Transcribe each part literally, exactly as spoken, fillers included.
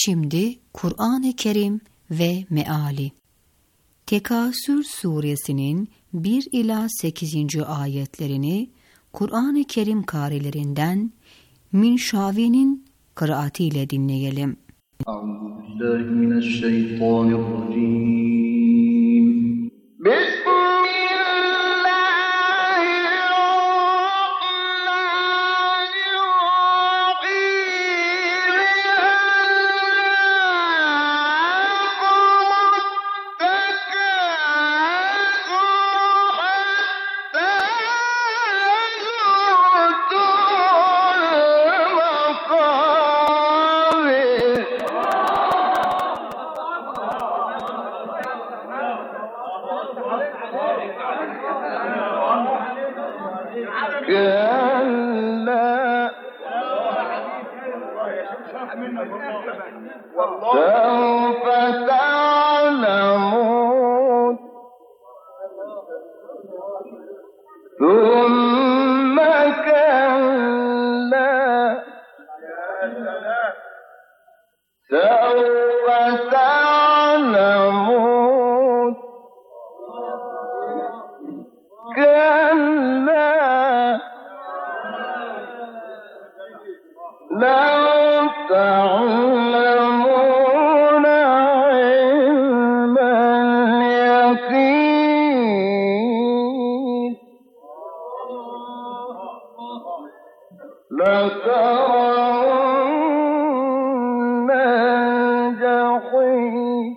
Şimdi Kur'an-ı Kerim ve meali. Tekasür suresinin bir ila sekizinci ayetlerini Kur'an-ı Kerim karilerinden Minşavi'nin kıraatiyle dinleyelim. Euzubillahimineşşeytanirracim. سوف تعلمون ثم كلا سوف تعلمون كلا لو تعلمون علم اليقين لترون الجحيم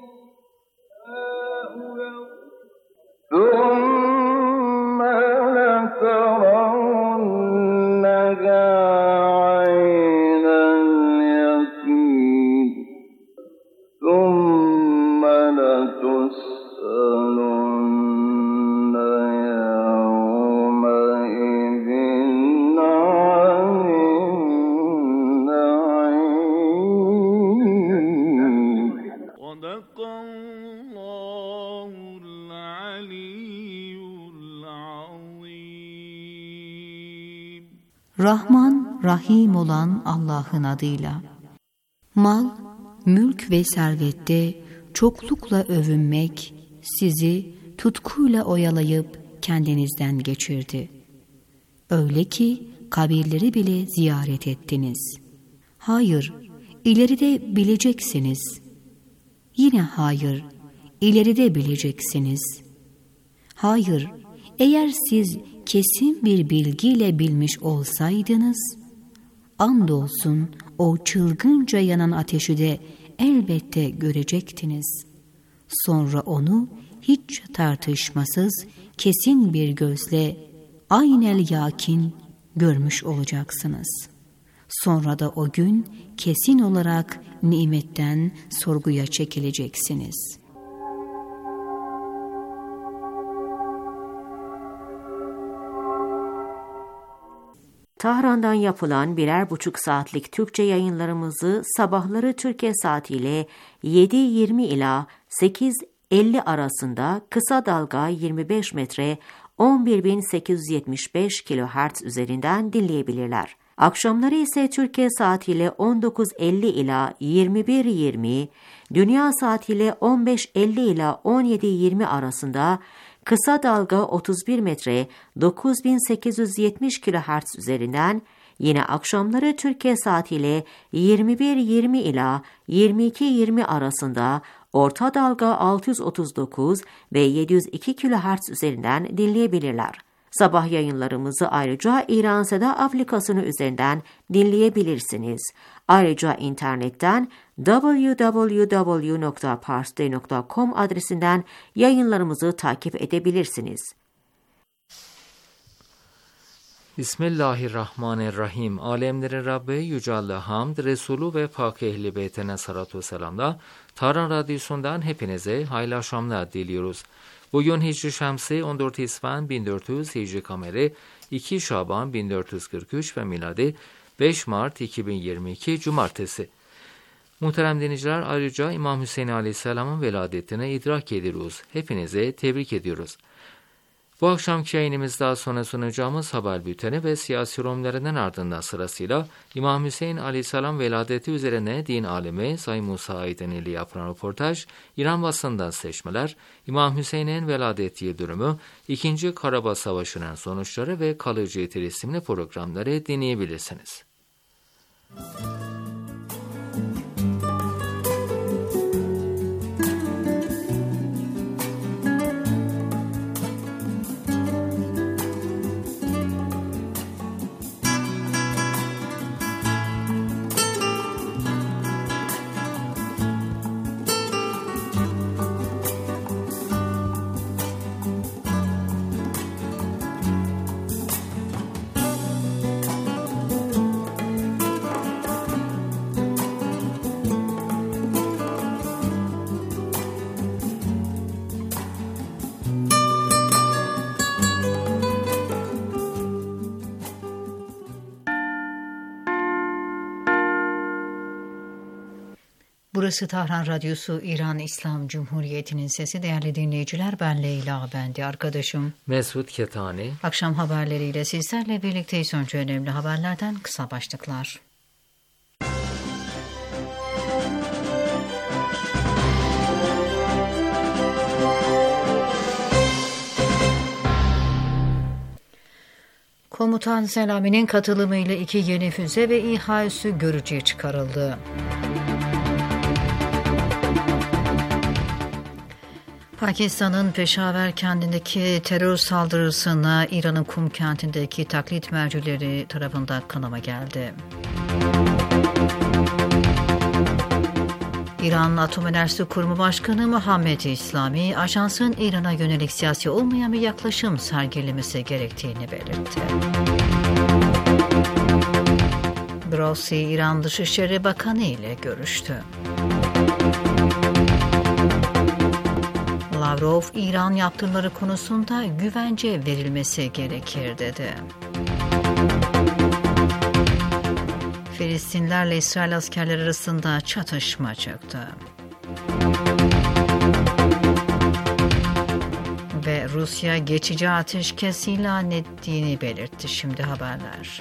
ثم لترونها عين اليقين ثم لتسألن يومئذ عن النعيم. صدق الله العلي العظيم. Rahman, Rahim olan Allah'ın adıyla. Mal, mülk ve servette çoklukla övünmek sizi tutkuyla oyalayıp kendinizden geçirdi. Öyle ki kabirleri bile ziyaret ettiniz. Hayır, ileride bileceksiniz. Yine hayır, ileride bileceksiniz. Hayır, eğer siz kesin bir bilgiyle bilmiş olsaydınız, andolsun o çılgınca yanan ateşi de elbette görecektiniz. Sonra onu hiç tartışmasız, kesin bir gözle aynel yakin görmüş olacaksınız. Sonra da o gün kesin olarak nimetten sorguya çekileceksiniz. Tahran'dan yapılan birer buçuk saatlik Türkçe yayınlarımızı sabahları Türkiye saatiyle yedi yirmi ila sekiz elli arasında kısa dalga yirmi beş metre on bir bin sekiz yüz yetmiş beş kilohertz üzerinden dinleyebilirler. Akşamları ise Türkiye saatiyle on dokuz elli ila yirmi bir yirmi, Dünya saatiyle on beş elli ila on yedi yirmi arasında kısa dalga otuz bir metre dokuz bin sekiz yüz yetmiş kilohertz üzerinden, yine akşamları Türkiye saatiyle yirmi bir yirmi ila yirmi iki yirmi arasında orta dalga altı yüz otuz dokuz ve yedi yüz iki kilohertz üzerinden dinleyebilirler. Sabah yayınlarımızı ayrıca İran Seda aplikasyonu üzerinden dinleyebilirsiniz. Ayrıca internetten double-u double-u double-u nokta parstoday nokta com adresinden yayınlarımızı takip edebilirsiniz. Bismillahirrahmanirrahim. Alemlerin Rabbi Yüce Allah hamd, Resulü ve Pak Ehli Beytine salatu selamla Tahran Radyosu'ndan hepinize hayırlı akşamlar diliyoruz. Bugün Hicri Şemsi on dört İsvan bin dört yüz, Hicri Kameri iki Şaban bin dört yüz kırk üç ve miladi beş Mart iki bin yirmi iki Cumartesi. Muhterem dinleyiciler, ayrıca İmam Hüseyin Aleyhisselam'ın veladetine idrak ediyoruz. Hepinize tebrik ediyoruz. Bu akşamki yayınımız daha sonra sunacağımız haber bülteni ve siyasi yorumlarının ardından sırasıyla İmam Hüseyin Aleyhisselam veladeti üzerine din alimi Sayın Musa Aydın ile yapılan röportaj, İran basından seçmeler, İmam Hüseyin'in veladeti yıl dönümü, ikinci. Karabağ Savaşı'nın sonuçları ve kalıcı etkili isimli programları dinleyebilirsiniz. Burası Tahran Radyosu, İran İslam Cumhuriyeti'nin sesi. Değerli dinleyiciler, ben Leyla, ben de arkadaşım Mesut Ketani. Akşam haberleriyle sizlerle birlikteyiz. Önce önemli haberlerden kısa başlıklar. Komutan Selami'nin katılımıyla iki yeni füze ve İHA üssü görücüye çıkarıldı. Pakistan'ın Peşaver kentindeki terör saldırısına İran'ın Kum kentindeki taklit mercileri tarafından kınama geldi. İran Atom Enerjisi Kurumu Başkanı Muhammed İslami, ajansın İran'a yönelik siyasi olmayan bir yaklaşım sergilemesi gerektiğini belirtti. Grossi, İran Dışişleri Bakanı ile görüştü. Lavrov, İran yaptırımları konusunda güvence verilmesi gerekir dedi. Filistinlerle İsrail askerleri arasında çatışma çıktı. Ve Rusya geçici ateşkes ilan ettiğini belirtti. Şimdi haberler.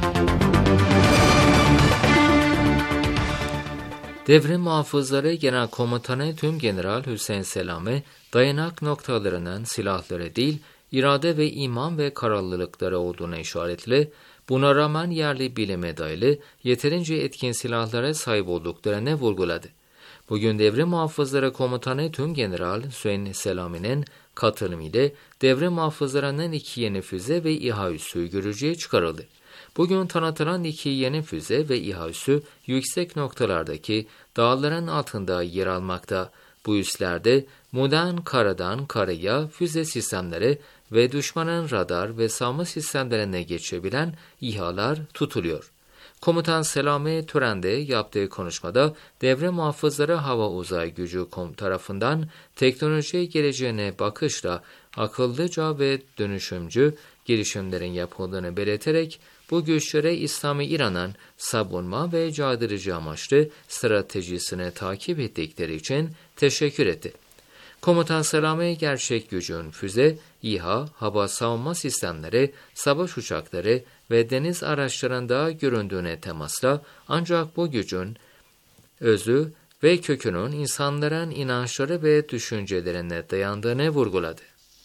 Devrim Muhafızları Genel Komutanı Tümgeneral Hüseyin Selami, dayanak noktalarının silahları değil, irade ve iman ve kararlılıkları olduğuna işaretle, buna rağmen yerli bilime dayalı yeterince etkin silahlara sahip olduklarını vurguladı. Bugün Devrim Muhafızları Komutanı Tümgeneral Hüseyin Selami'nin katılımıyla Devrim Muhafızlarının iki yeni füze ve İHA üssü görücüye çıkarıldı. Bugün tanıtılan iki yeni füze ve İHA üssü yüksek noktalardaki dağların altında yer almakta. Bu üslerde modern karadan karaya füze sistemleri ve düşmanın radar ve savunma sistemlerine geçebilen İHA'lar tutuluyor. Komutan Selami törende yaptığı konuşmada Devrim Muhafızları Hava Uzay Gücü tarafından teknoloji geleceğine bakışla akıllıca ve dönüşümcü girişimlerin yapıldığını belirterek bu güçlere İslami İran'ın savunma ve caydırıcı amaçlı stratejisini takip ettikleri için teşekkür etti. Komutan Selami gerçek gücün füze, İHA, hava savunma sistemleri, savaş uçakları ve deniz araçlarında göründüğüne temasla ancak bu gücün özü ve kökünün insanların inançları ve düşüncelerine dayandığını vurguladı.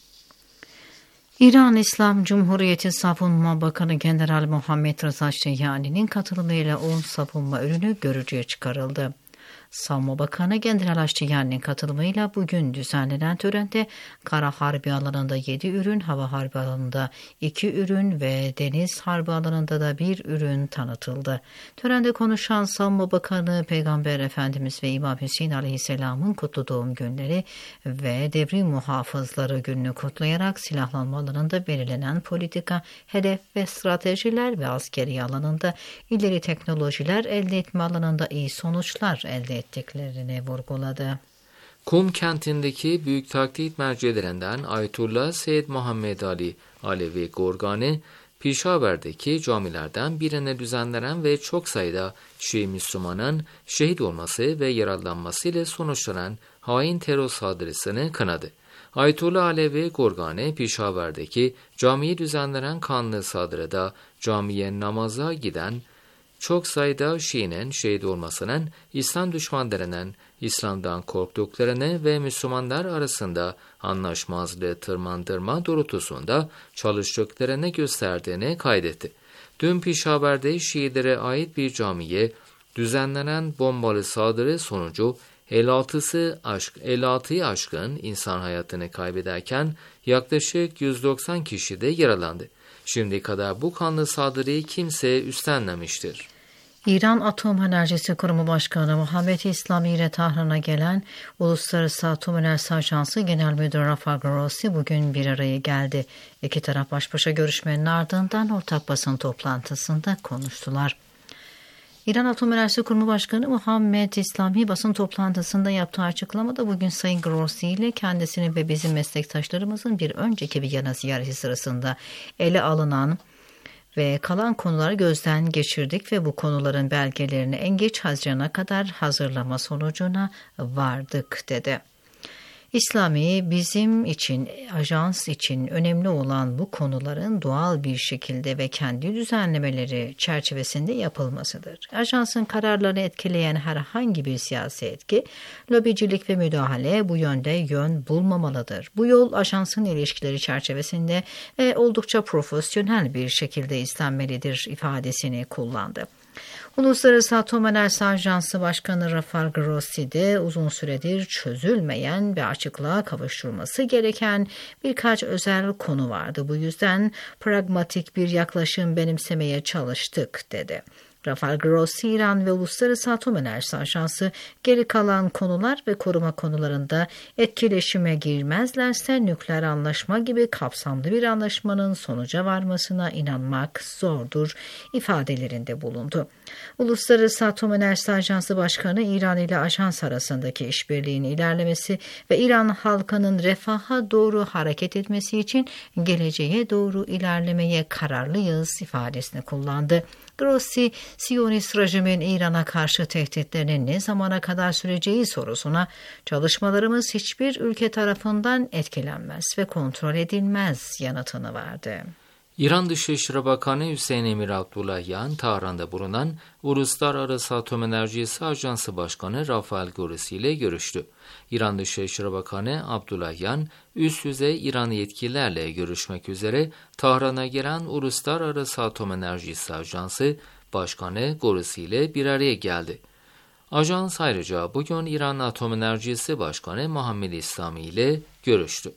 İran İslam Cumhuriyeti Savunma Bakanı General Muhammed Rıza Şeyhani'nin katılımıyla on savunma ürünü görücüye çıkarıldı. Savunma Bakanı General Aştiyani'nin katılımıyla bugün düzenlenen törende kara harbi alanında yedi ürün, hava harbi alanında iki ürün ve deniz harbi alanında da bir ürün tanıtıldı. Törende konuşan Savunma Bakanı Peygamber Efendimiz ve İmam Hüseyin Aleyhisselam'ın kutlu doğum günleri ve Devrim Muhafızları gününü kutlayarak silahlanma alanında belirlenen politika, hedef ve stratejiler ve askeri alanında ileri teknolojiler elde etme alanında iyi sonuçlar elde ettiklerini vurguladı. Kum kentindeki büyük taklit mercilerinden Ayetullah Seyyid Muhammed Ali Alevi Gorgani, Pişaver'deki camilerden birine düzenlenen ve çok sayıda Şii Müslümanın şehit olması ve yaralanmasıyla sonuçlanan hain terör saldırısını kınadı. Ayetullah Alevi Gorgani, Pişaver'deki camiyi düzenlenen kanlı saldırıda camiye namaza giden çok sayıda Şii'nin şehit olmasının İslam düşmanlarının İslam'dan korktuklarını ve Müslümanlar arasında anlaşmazlığı tırmandırma doğrultusunda çalıştıklarını gösterdiğini kaydetti. Dün Pişaver'de Şiilere ait bir camiye düzenlenen bombalı saldırı sonucu elli altısı aşk, elli altıyı aşkın insan hayatını kaybederken yaklaşık yüz doksan kişi de yaralandı. Şimdiye kadar bu kanlı saldırıyı kimse üstlenmemiştir. İran Atom Enerjisi Kurumu Başkanı Muhammed İslami ile Tahran'a gelen Uluslararası Atom Enerjisi Ajansı Genel Müdürü Rafael Grossi bugün bir araya geldi. İki taraf baş başa görüşmenin ardından ortak basın toplantısında konuştular. İran Atom Enerjisi Kurumu Başkanı Muhammed İslami basın toplantısında yaptığı açıklamada bugün Sayın Grossi ile kendisinin ve bizim meslektaşlarımızın bir önceki Viyana ziyareti sırasında ele alınan ve kalan konuları gözden geçirdik ve bu konuların belgelerini en geç Haziran'a kadar hazırlama sonucuna vardık dedi. İslami, bizim için, ajans için önemli olan bu konuların doğal bir şekilde ve kendi düzenlemeleri çerçevesinde yapılmasıdır. Ajansın kararlarını etkileyen herhangi bir siyasi etki, lobicilik ve müdahale bu yönde yön bulmamalıdır. Bu yol ajansın ilişkileri çerçevesinde ve oldukça profesyonel bir şekilde izlenmelidir ifadesini kullandı. Uluslararası Atom Enerjisi Ajansı Başkanı Rafael Grossi de uzun süredir çözülmeyen ve açıklığa kavuşturulması gereken birkaç özel konu vardı. Bu yüzden pragmatik bir yaklaşım benimsemeye çalıştık dedi. Rafael Grossi, İran ve Uluslararası Atom Enerjisi Ajansı geri kalan konular ve koruma konularında etkileşime girmezlerse nükleer anlaşma gibi kapsamlı bir anlaşmanın sonuca varmasına inanmak zordur ifadelerinde bulundu. Uluslararası Atom Enerjisi Ajansı Başkanı, İran ile ajans arasındaki işbirliğinin ilerlemesi ve İran halkının refaha doğru hareket etmesi için geleceğe doğru ilerlemeye kararlıyız ifadesini kullandı. Grossi, Siyonist rejimin İran'a karşı tehditlerinin ne zamana kadar süreceği sorusuna çalışmalarımız hiçbir ülke tarafından etkilenmez ve kontrol edilmez yanıtını verdi. İran Dışişleri Bakanı Hüseyin Emir Abdullahian, Tahran'da bulunan Uluslararası Atom Enerjisi Ajansı Başkanı Rafael Grossi ile görüştü. İran Dışişleri Bakanı Abdullahian, üst düzey İran yetkililerle görüşmek üzere Tahran'a gelen Uluslararası Atom Enerjisi Ajansı Başkanı Grossi ile bir araya geldi. Ajans ayrıca bugün İran Atom Enerjisi Başkanı Muhammed İslami ile görüştü.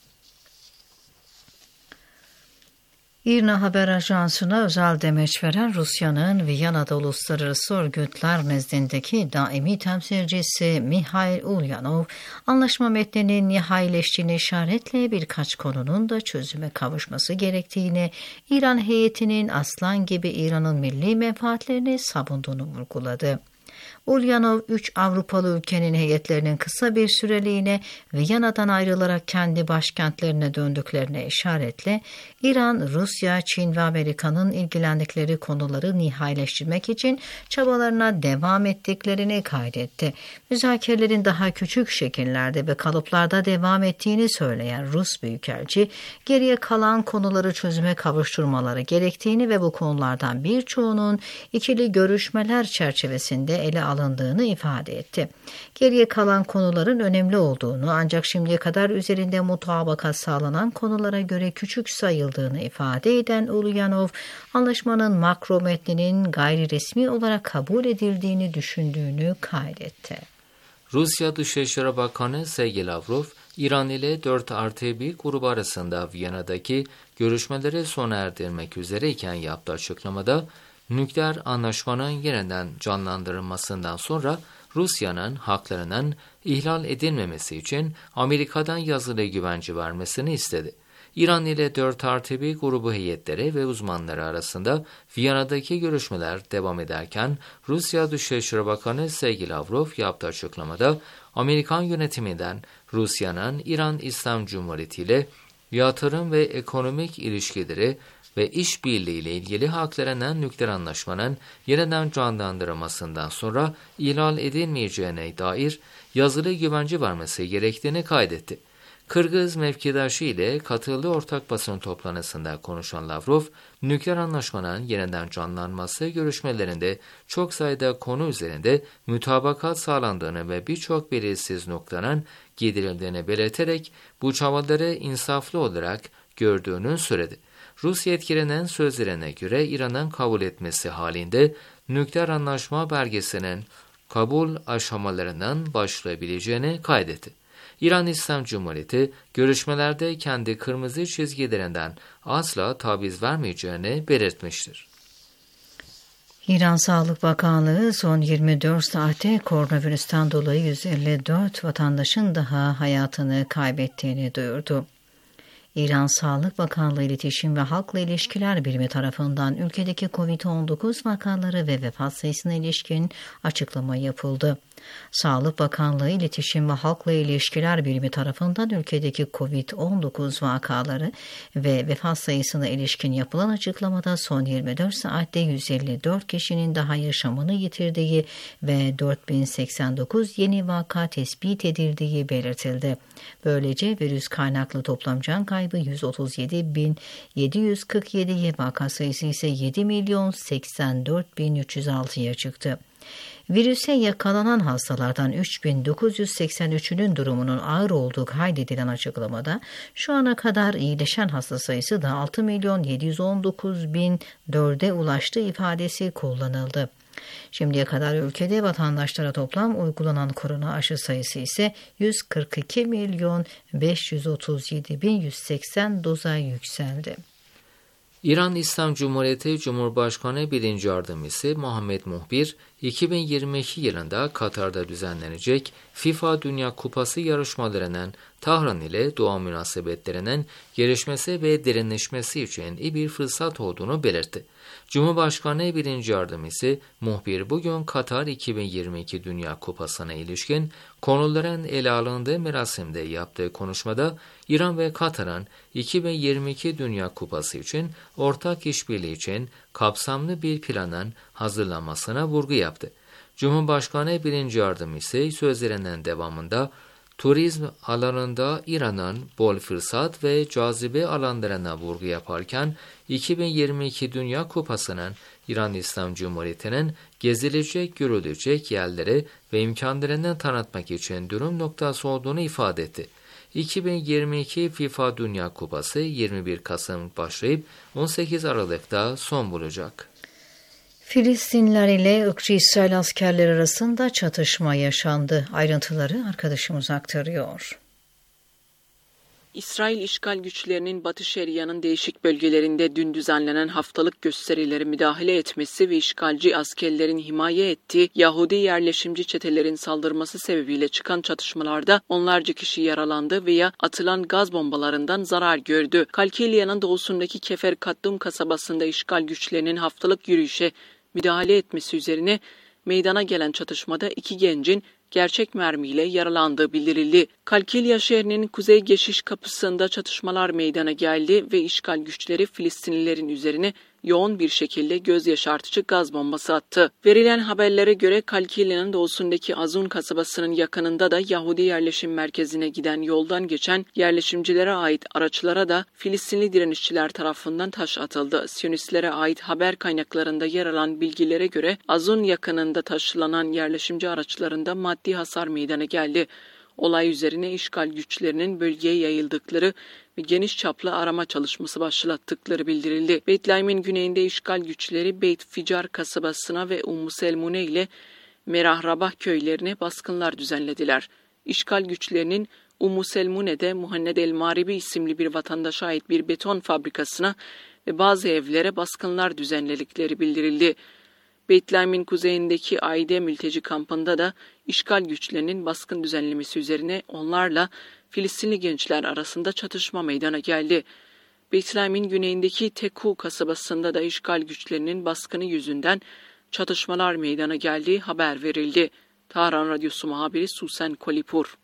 İRNA Haber Ajansı'na özel demeç veren Rusya'nın Viyana'da uluslararası örgütler nezdindeki daimi temsilcisi Mikhail Ulyanov, anlaşma metninin nihaileştiğini işaretle birkaç konunun da çözüme kavuşması gerektiğini, İran heyetinin aslan gibi İran'ın milli menfaatlerini savunduğunu vurguladı. Ulyanov, üç Avrupalı ülkenin heyetlerinin kısa bir süreliğine Viyana'dan ayrılarak kendi başkentlerine döndüklerine işaretle İran, Rusya, Çin ve Amerika'nın ilgilendikleri konuları nihaileştirmek için çabalarına devam ettiklerini kaydetti. Müzakerelerin daha küçük şekillerde ve kalıplarda devam ettiğini söyleyen Rus Büyükelçi, geriye kalan konuları çözüme kavuşturmaları gerektiğini ve bu konulardan birçoğunun ikili görüşmeler çerçevesinde ele alındığını ifade etti. Geriye kalan konuların önemli olduğunu, ancak şimdiye kadar üzerinde mutabakat sağlanan konulara göre küçük sayıldığını ifade eden Ulyanov, anlaşmanın makro metninin gayri resmi olarak kabul edildiğini düşündüğünü kaydetti. Rusya Dışişleri Bakanı Sergey Lavrov, İran ile dört artı bir grubu arasında Viyana'daki görüşmeleri sona erdirmek üzereyken yaptığı açıklamada, nükleer anlaşmanın yeniden canlandırılmasından sonra Rusya'nın haklarının ihlal edilmemesi için Amerika'dan yazılı güvence vermesini istedi. İran ile dört artı bir grubu heyetleri ve uzmanları arasında Viyana'daki görüşmeler devam ederken Rusya Dışişleri Bakanı Sergey Lavrov yaptığı açıklamada Amerikan yönetiminden Rusya'nın İran İslam Cumhuriyeti ile yatırım ve ekonomik ilişkileri ve işbirliği ile ilgili haklarının nükleer anlaşmanın yeniden canlandırılmasından sonra ihlal edilmeyeceğine dair yazılı güvence vermesi gerektiğini kaydetti. Kırgız mevkidaşı ile katıldığı ortak basın toplantısında konuşan Lavrov, nükleer anlaşmanın yeniden canlanması görüşmelerinde çok sayıda konu üzerinde mütabakat sağlandığını ve birçok belirsiz noktanın giderildiğini belirterek bu çabaları insaflı olarak gördüğünü söyledi. Rus yetkililerinin sözlerine göre İran'ın kabul etmesi halinde nükleer anlaşma belgesinin kabul aşamalarından başlayabileceğini kaydetti. İran İslam Cumhuriyeti görüşmelerde kendi kırmızı çizgilerinden asla taviz vermeyeceğini belirtmiştir. İran Sağlık Bakanlığı son yirmi dört saatte koronavirüsten dolayı yüz elli dört vatandaşın daha hayatını kaybettiğini duyurdu. İran Sağlık Bakanlığı İletişim ve Halkla İlişkiler Birimi tarafından ülkedeki kovid on dokuz vakaları ve vefat sayısına ilişkin açıklama yapıldı. Sağlık Bakanlığı İletişim ve Halkla İlişkiler Birimi tarafından ülkedeki kovid on dokuz vakaları ve vefat sayısına ilişkin yapılan açıklamada son yirmi dört saatte yüz elli dört kişinin daha yaşamını yitirdiği ve dört bin seksen dokuz yeni vaka tespit edildiği belirtildi. Böylece virüs kaynaklı toplam can kaybı yüz otuz yedi bin yedi yüz kırk yedi, vaka sayısı ise yedi milyon seksen dört bin üç yüz altıya çıktı. Virüse yakalanan hastalardan üç bin dokuz yüz seksen üçünün durumunun ağır olduğu kaydedilen açıklamada şu ana kadar iyileşen hasta sayısı da altı milyon yedi yüz on dokuz bin dörde ulaştı ifadesi kullanıldı. Şimdiye kadar ülkede vatandaşlara toplam uygulanan korona aşı sayısı ise yüz kırk iki milyon beş yüz otuz yedi bin yüz seksen doza yükseldi. İran İslam Cumhuriyeti Cumhurbaşkanı birinci Yardımcısı Muhammed Muhbir, iki bin yirmi iki yılında Katar'da düzenlenecek FIFA Dünya Kupası yarışmalarının Tahran ile Doğa münasebetlerinin gelişmesi ve derinleşmesi için iyi bir fırsat olduğunu belirtti. Cumhurbaşkanı birinci Yardımcısı Muhbir bugün Katar iki bin yirmi iki Dünya Kupası'na ilişkin konuların ele alındığı merasimde yaptığı konuşmada İran ve Katar'ın iki bin yirmi iki Dünya Kupası için ortak işbirliği için kapsamlı bir planın hazırlanmasına vurgu yaptı. Cumhurbaşkanı birinci Yardımcısı sözlerinin devamında turizm alanında İran'ın bol fırsat ve cazibe alanlarına vurgu yaparken iki bin yirmi iki Dünya Kupası'nın İran İslam Cumhuriyeti'nin gezilecek, görülecek yerleri ve imkanlarını tanıtmak için dönüm noktası olduğunu ifade etti. iki bin yirmi iki FIFA Dünya Kupası yirmi bir Kasım başlayıp on sekiz Aralık'ta son bulacak. Filistinliler ile ırkçı İsrail askerleri arasında çatışma yaşandı. Ayrıntıları arkadaşımız aktarıyor. İsrail işgal güçlerinin Batı Şeria'nın değişik bölgelerinde dün düzenlenen haftalık gösterileri müdahale etmesi ve işgalci askerlerin himaye ettiği Yahudi yerleşimci çetelerin saldırması sebebiyle çıkan çatışmalarda onlarca kişi yaralandı veya atılan gaz bombalarından zarar gördü. Kalkilia'nın doğusundaki Kefer Kattum kasabasında işgal güçlerinin haftalık yürüyüşe müdahale etmesi üzerine meydana gelen çatışmada iki gencin gerçek mermiyle yaralandığı bildirildi. Kalkilia şehrinin kuzey geçiş kapısında çatışmalar meydana geldi ve işgal güçleri Filistinlilerin üzerine yoğun bir şekilde göz yaşartıcı gaz bombası attı. Verilen haberlere göre Kalkilia'nın doğusundaki Azun kasabasının yakınında da Yahudi yerleşim merkezine giden yoldan geçen yerleşimcilere ait araçlara da Filistinli direnişçiler tarafından taş atıldı. Siyonistlere ait haber kaynaklarında yer alan bilgilere göre Azun yakınında taşlanan yerleşimci araçlarında maddi hasar meydana geldi. Olay üzerine işgal güçlerinin bölgeye yayıldıkları ve geniş çaplı arama çalışması başlattıkları bildirildi. Beytlahim'in güneyinde işgal güçleri Beyt Ficar kasabasına ve Ummu Selmune ile Merah Rabah köylerine baskınlar düzenlediler. İşgal güçlerinin Ummu Selmune'de Muhannet El Maribi isimli bir vatandaşa ait bir beton fabrikasına ve bazı evlere baskınlar düzenledikleri bildirildi. Beytlahim'in kuzeyindeki Aide mülteci kampında da işgal güçlerinin baskın düzenlemesi üzerine onlarla Filistinli gençler arasında çatışma meydana geldi. Beytlahim'in güneyindeki Teku kasabasında da işgal güçlerinin baskını yüzünden çatışmalar meydana geldiği haber verildi. Tahran Radyosu muhabiri Susan Kolipur.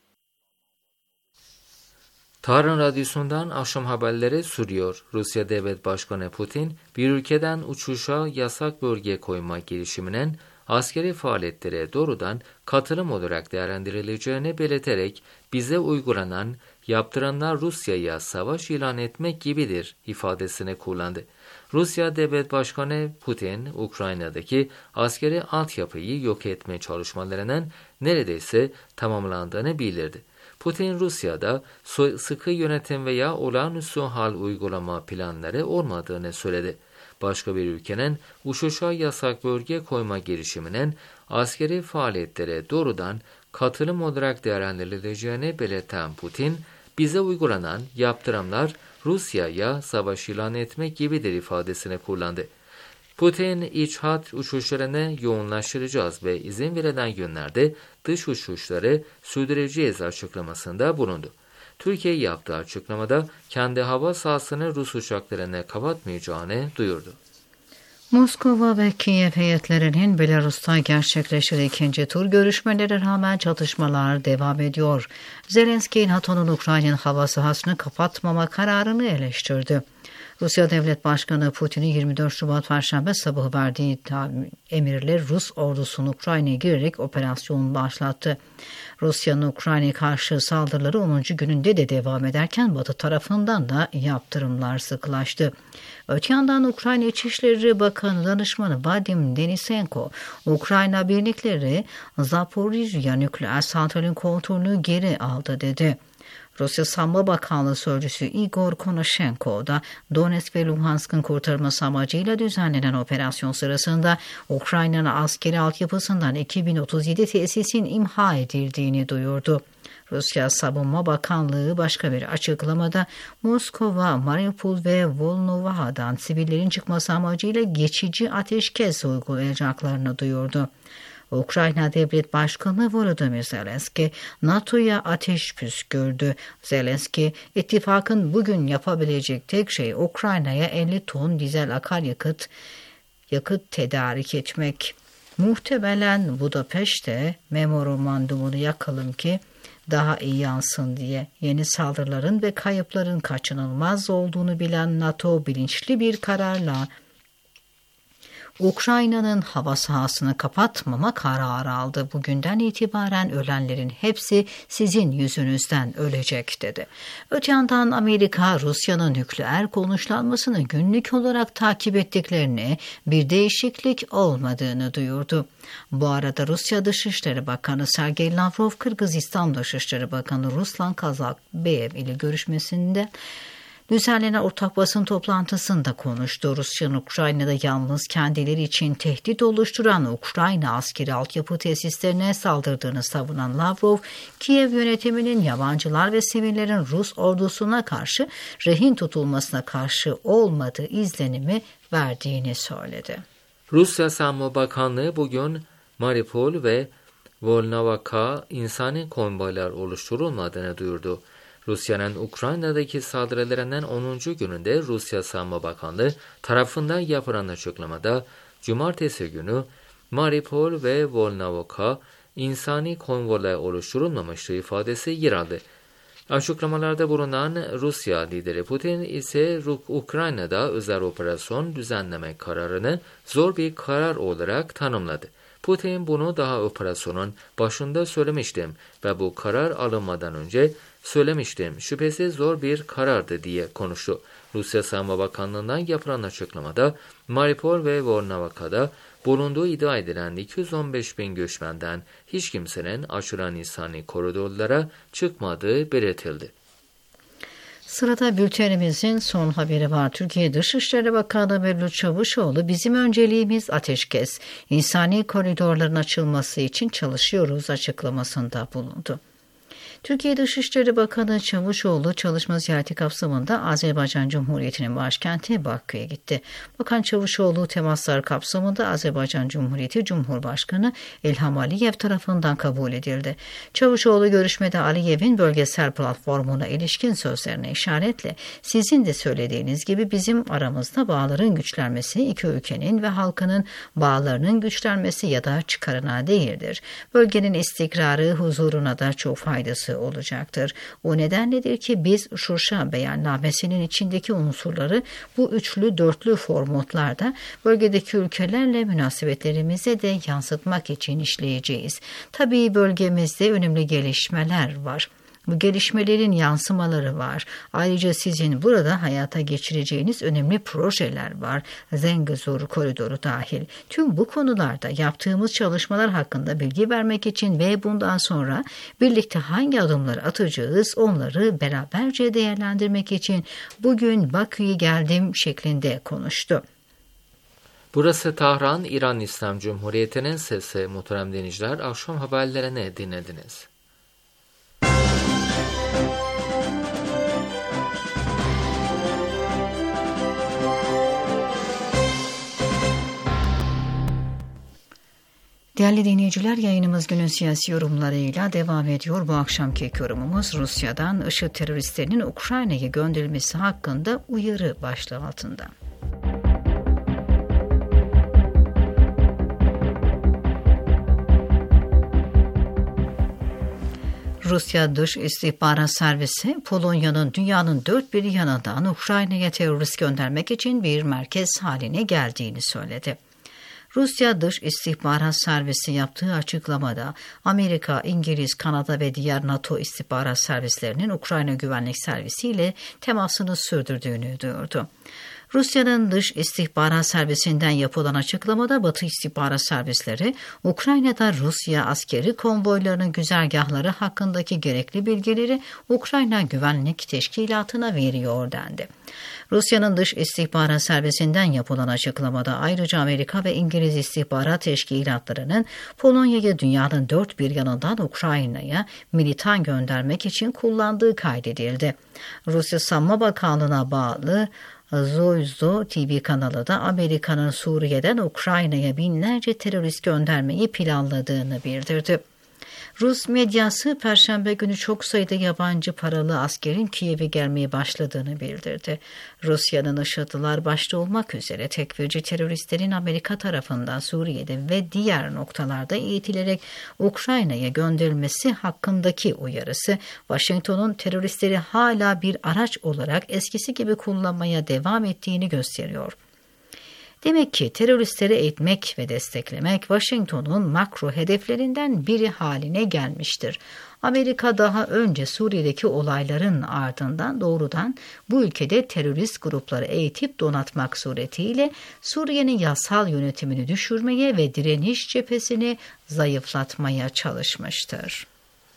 Tahran Radyosu'ndan akşam haberleri sürüyor. Rusya Devlet Başkanı Putin, bir ülkeden uçuşa yasak bölge koyma girişiminin askeri faaliyetlere doğrudan katılım olarak değerlendirileceğini belirterek bize uygulanan yaptıranlar Rusya'ya savaş ilan etmek gibidir ifadesini kullandı. Rusya Devlet Başkanı Putin, Ukrayna'daki askeri altyapıyı yok etme çalışmalarının neredeyse tamamlandığını bildirdi. Putin, Rusya'da sıkı yönetim veya olağanüstü hal uygulama planları olmadığını söyledi. Başka bir ülkenin uçuşa yasak bölge koyma girişiminin askeri faaliyetlere doğrudan katılım olarak değerlendirileceğini belirten Putin, bize uygulanan yaptırımlar Rusya'ya savaş ilan etmek gibidir ifadesini kullandı. Putin, iç hat uçuşlarını yoğunlaştıracağız ve izin verilen günlerde dış uçuşları sürdüreceğiz açıklamasında bulundu. Türkiye yaptığı açıklamada kendi hava sahasını Rus uçaklarına kapatmayacağını duyurdu. Moskova ve Kiev heyetlerinin Belarus'ta gerçekleştiği ikinci tur görüşmelere rağmen çatışmalar devam ediyor. Zelenski, NATO'nun Ukrayna'nın hava sahasını kapatmama kararını eleştirdi. Rusya Devlet Başkanı Putin'in yirmi dört Şubat Perşembe sabahı verdiği emirle Rus ordusunun Ukrayna'ya girerek operasyon başlattı. Rusya'nın Ukrayna'ya karşı saldırıları onuncu gününde de devam ederken Batı tarafından da yaptırımlar sıklaştı. Öte yandan Ukrayna İçişleri Bakanı Danışmanı Vadim Denisenko, Ukrayna birlikleri Zaporijya nükleer santralin kontrolünü geri aldı dedi. Rusya Savunma Bakanlığı Sözcüsü Igor Konashenko da Donetsk ve Luhansk'ın kurtarılması amacıyla düzenlenen operasyon sırasında Ukrayna'nın askeri altyapısından iki bin otuz yedi tesisin imha edildiğini duyurdu. Rusya Savunma Bakanlığı başka bir açıklamada Moskova, Mariupol ve Volnovaha'dan sivillerin çıkması amacıyla geçici ateşkes uygulayacaklarını duyurdu. Ukrayna Devlet Başkanı Volodymyr Zelenski, NATO'ya ateş püskürdü. Zelenski, ittifakın bugün yapabilecek tek şey Ukrayna'ya elli ton dizel akaryakıt yakıt tedarik etmek. Muhtemelen Budapeşte memorandumunu yakalım ki daha iyi yansın diye. Yeni saldırıların ve kayıpların kaçınılmaz olduğunu bilen NATO bilinçli bir kararla Ukrayna'nın hava sahasını kapatmama kararı aldı. Bugünden itibaren ölenlerin hepsi sizin yüzünüzden ölecek dedi. Öte yandan Amerika, Rusya'nın nükleer konuşlanmasını günlük olarak takip ettiklerini, bir değişiklik olmadığını duyurdu. Bu arada Rusya Dışişleri Bakanı Sergey Lavrov, Kırgızistan Dışişleri Bakanı Ruslan Kazakbayev ile görüşmesinde düzenlenen ortak basın toplantısında konuştu. Rusya'nın Ukrayna'da yalnız kendileri için tehdit oluşturan Ukrayna askeri altyapı tesislerine saldırdığını savunan Lavrov, Kiev yönetiminin yabancılar ve sivillerin Rus ordusuna karşı rehin tutulmasına karşı olmadığı izlenimi verdiğini söyledi. Rusya Savunma Bakanlığı bugün Mariupol ve Volnovakha insani konvoylar oluşturulmadığını duyurdu. Rusya'nın Ukrayna'daki saldırılarının onuncu gününde Rusya Savunma Bakanlığı tarafından yapılan açıklamada Cumartesi günü Mariupol ve Volnovakha insani konvoylar oluşturulmamıştı ifadesi yer aldı. Açıklamalarda bulunan Rusya lideri Putin ise Ukrayna'da özel operasyon düzenleme kararını zor bir karar olarak tanımladı. Putin bunu daha operasyonun başında söylemiştim ve bu karar alınmadan önce söylemiştim. Şüphesiz zor bir karardı diye konuştu. Rusya Savunma Bakanlığı'ndan yapılan açıklamada Mariupol ve Volnovakha'da bulunduğu iddia edilen iki yüz on beş bin göçmenden hiç kimsenin açılan insani koridorlara çıkmadığı belirtildi. Sırada bültenimizin son haberi var. Türkiye Dışişleri Bakanı Mevlüt Çavuşoğlu, bizim önceliğimiz ateşkes, insani koridorların açılması için çalışıyoruz açıklamasında bulundu. Türkiye Dışişleri Bakanı Çavuşoğlu çalışma ziyareti kapsamında Azerbaycan Cumhuriyeti'nin başkenti Bakü'ye gitti. Bakan Çavuşoğlu temaslar kapsamında Azerbaycan Cumhuriyeti Cumhurbaşkanı İlham Aliyev tarafından kabul edildi. Çavuşoğlu görüşmede Aliyev'in bölgesel platformuna ilişkin sözlerine işaretle sizin de söylediğiniz gibi bizim aramızda bağların güçlenmesi iki ülkenin ve halkının bağlarının güçlenmesi ya da çıkarına değildir. Bölgenin istikrarı, huzuruna da çok faydası olacaktır. O nedenledir ki biz Şuşa beyannamesinin içindeki unsurları bu üçlü dörtlü formatlarda bölgedeki ülkelerle münasebetlerimize de yansıtmak için işleyeceğiz. Tabii bölgemizde önemli gelişmeler var. Bu gelişmelerin yansımaları var. Ayrıca sizin burada hayata geçireceğiniz önemli projeler var. Zengezur koridoru dahil. Tüm bu konularda yaptığımız çalışmalar hakkında bilgi vermek için ve bundan sonra birlikte hangi adımları atacağız onları beraberce değerlendirmek için bugün Bakü'ye geldim şeklinde konuştu. Burası Tahran, İran İslam Cumhuriyeti'nin sesi. Muhterem dinleyiciler, akşam haberlerini dinlediniz. Değerli dinleyiciler, yayınımız günün siyasi yorumlarıyla devam ediyor. Bu akşamki yorumumuz Rusya'dan IŞİD teröristlerinin Ukrayna'ya gönderilmesi hakkında uyarı başlığı altında. Rusya Dış İstihbarat Servisi, Polonya'nın dünyanın dört bir yanından Ukrayna'ya terörist göndermek için bir merkez haline geldiğini söyledi. Rusya Dış İstihbarat Servisi yaptığı açıklamada Amerika, İngiliz, Kanada ve diğer NATO istihbarat servislerinin Ukrayna Güvenlik Servisi ile temasını sürdürdüğünü duyurdu. Rusya'nın Dış İstihbarat Servisinden yapılan açıklamada Batı İstihbarat Servisleri, Ukrayna'da Rusya askeri konvoylarının güzergahları hakkındaki gerekli bilgileri Ukrayna Güvenlik Teşkilatı'na veriyor dendi. Rusya'nın Dış İstihbarat Servisinden yapılan açıklamada ayrıca Amerika ve İngiliz istihbarat teşkilatlarının Polonya'ya dünyanın dört bir yanından Ukrayna'ya militan göndermek için kullandığı kaydedildi. Rusya Savunma Bakanlığı'na bağlı Zoyzo T V kanalı da Amerika'nın Suriye'den Ukrayna'ya binlerce terörist göndermeyi planladığını bildirdi. Rus medyası Perşembe günü çok sayıda yabancı paralı askerin Kiev'e gelmeye başladığını bildirdi. Rusya'nın IŞİD'liler başta olmak üzere tekfirci teröristlerin Amerika tarafından Suriye'de ve diğer noktalarda eğitilerek Ukrayna'ya gönderilmesi hakkındaki uyarısı, Washington'un teröristleri hala bir araç olarak eskisi gibi kullanmaya devam ettiğini gösteriyor. Demek ki teröristleri eğitmek ve desteklemek Washington'un makro hedeflerinden biri haline gelmiştir. Amerika daha önce Suriye'deki olayların ardından doğrudan bu ülkede terörist grupları eğitip donatmak suretiyle Suriye'nin yasal yönetimini düşürmeye ve direniş cephesini zayıflatmaya çalışmıştır.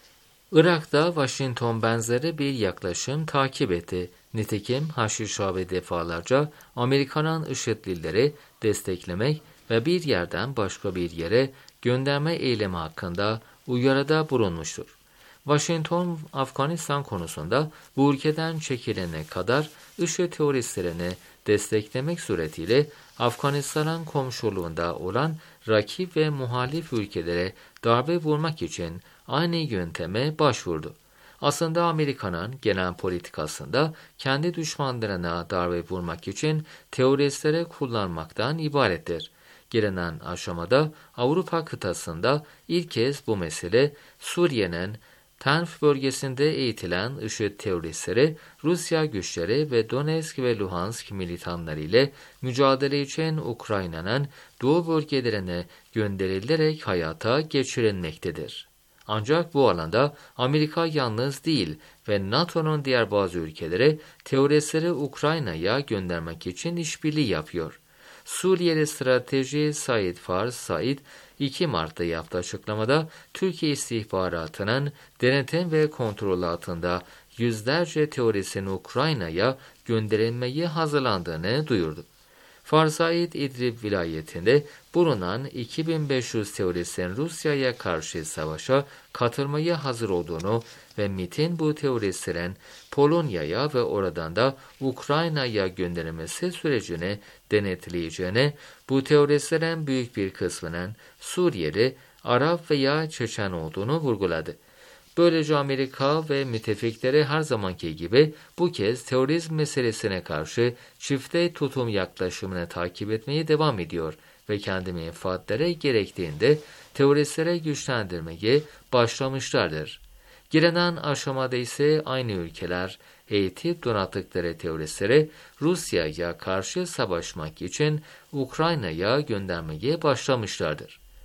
Irak'ta Washington benzeri bir yaklaşım takip etti. Nitekim Haşişabi defalarca Amerika'nın IŞİD'lileri desteklemek ve bir yerden başka bir yere gönderme eylemi hakkında uyarıda bulunmuştur. Washington, Afganistan konusunda bu ülkeden çekilene kadar IŞİD teröristlerini desteklemek suretiyle Afganistan'ın komşuluğunda olan rakip ve muhalif ülkelere darbe vurmak için aynı yönteme başvurdu. Aslında Amerika'nın genel politikasında kendi düşmanlarına darbe vurmak için teröristlere kullanmaktan ibarettir. Gelinen aşamada Avrupa kıtasında ilk kez bu mesele Suriye'nin Tanf bölgesinde eğitilen IŞİD teröristleri Rusya güçleri ve Donetsk ve Luhansk militanları ile mücadele için Ukrayna'nın doğu bölgelerine gönderilerek hayata geçirilmektedir. Ancak bu alanda Amerika yalnız değil ve NATO'nun diğer bazı ülkeleri teröristleri Ukrayna'ya göndermek için işbirliği yapıyor. Suriyeli strateji Said Fars Said iki Mart'ta yaptığı açıklamada Türkiye istihbaratının denetim ve kontrol altında yüzlerce teröristin Ukrayna'ya gönderilmeyi hazırlandığını duyurdu. Farsaid İdlib vilayetinde bulunan iki bin beş yüz teröristin Rusya'ya karşı savaşa katılmaya hazır olduğunu ve MİT'in bu teröristlerin Polonya'ya ve oradan da Ukrayna'ya gönderilmesi sürecini denetleyeceğini, bu teröristlerin büyük bir kısmının Suriyeli, Arap veya Çeçen olduğunu vurguladı. Böylece Amerika ve müttefikleri her zamanki gibi bu kez terörizm meselesine karşı çifte tutum yaklaşımını takip etmeye devam ediyor ve kendi menfaatleri gerektiğinde teröristlere güçlendirmeye başlamışlardır. Gelinen aşamada ise aynı ülkeler eğitip donattıkları teröristleri Rusya'ya karşı savaşmak için Ukrayna'ya göndermeye başlamışlardır.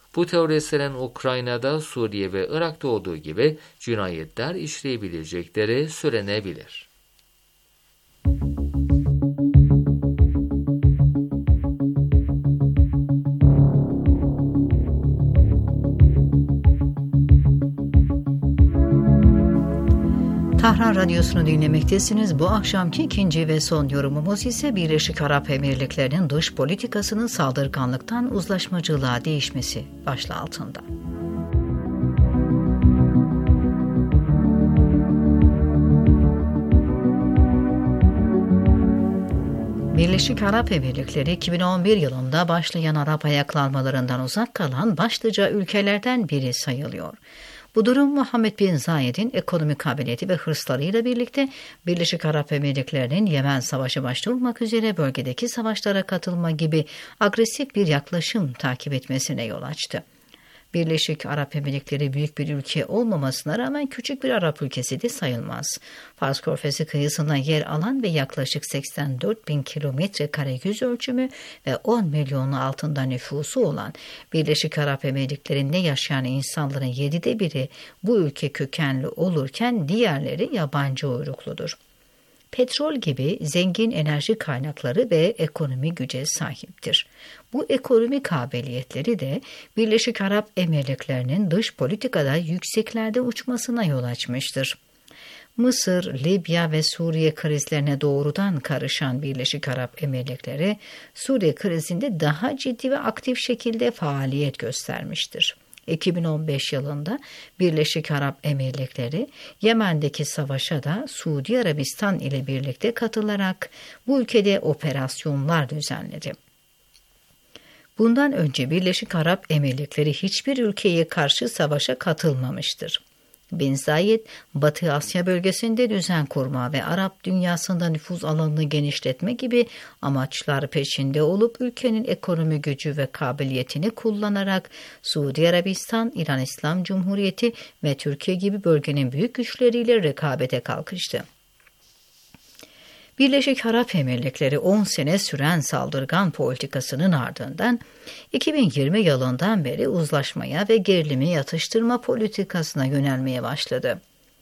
Bu teröristlerin Ukrayna'da, Suriye ve Irak'ta olduğu gibi cinayetler işleyebilecekleri söylenebilir. Tahran Radyosu'nu dinlemektesiniz. Bu akşamki ikinci ve son yorumumuz ise Birleşik Arap Emirlikleri'nin dış politikasının saldırganlıktan uzlaşmacılığa değişmesi başlığı altında. Birleşik Arap Emirlikleri iki bin on bir yılında başlayan Arap ayaklanmalarından uzak kalan başlıca ülkelerden biri sayılıyor. Bu durum Muhammed bin Zayed'in ekonomik kabiliyeti ve hırslarıyla birlikte Birleşik Arap Emirlikleri'nin Yemen Savaşı başta olmak üzere bölgedeki savaşlara katılma gibi agresif bir yaklaşım takip etmesine yol açtı. Birleşik Arap Emirlikleri büyük bir ülke olmamasına rağmen küçük bir Arap ülkesi de sayılmaz. Fars Körfezi kıyısında yer alan ve yaklaşık seksen dört bin kilometre kare yüz ölçümü ve on milyonun altında nüfusu olan Birleşik Arap Emirlikleri'nde yaşayan insanların yedide biri bu ülke kökenli olurken diğerleri yabancı uyrukludur. Petrol gibi zengin enerji kaynakları ve ekonomi güce sahiptir. Bu ekonomik kabiliyetleri de Birleşik Arap Emirlikleri'nin dış politikada yükseklerde uçmasına yol açmıştır. Mısır, Libya ve Suriye krizlerine doğrudan karışan Birleşik Arap Emirlikleri, Suriye krizinde daha ciddi ve aktif şekilde faaliyet göstermiştir. iki bin on beş yılında Birleşik Arap Emirlikleri Yemen'deki savaşa da Suudi Arabistan ile birlikte katılarak bu ülkede operasyonlar düzenledi. Bundan önce Birleşik Arap Emirlikleri hiçbir ülkeye karşı savaşa katılmamıştır. Bin Zayed, Batı Asya bölgesinde düzen kurma ve Arap dünyasında nüfuz alanını genişletme gibi amaçlar peşinde olup ülkenin ekonomi gücü ve kabiliyetini kullanarak Suudi Arabistan, İran İslam Cumhuriyeti ve Türkiye gibi bölgenin büyük güçleriyle rekabete kalkıştı. Birleşik Arap Emirlikleri on sene süren saldırgan politikasının ardından iki bin yirmi yılından beri uzlaşmaya ve gerilimi yatıştırma politikasına yönelmeye başladı.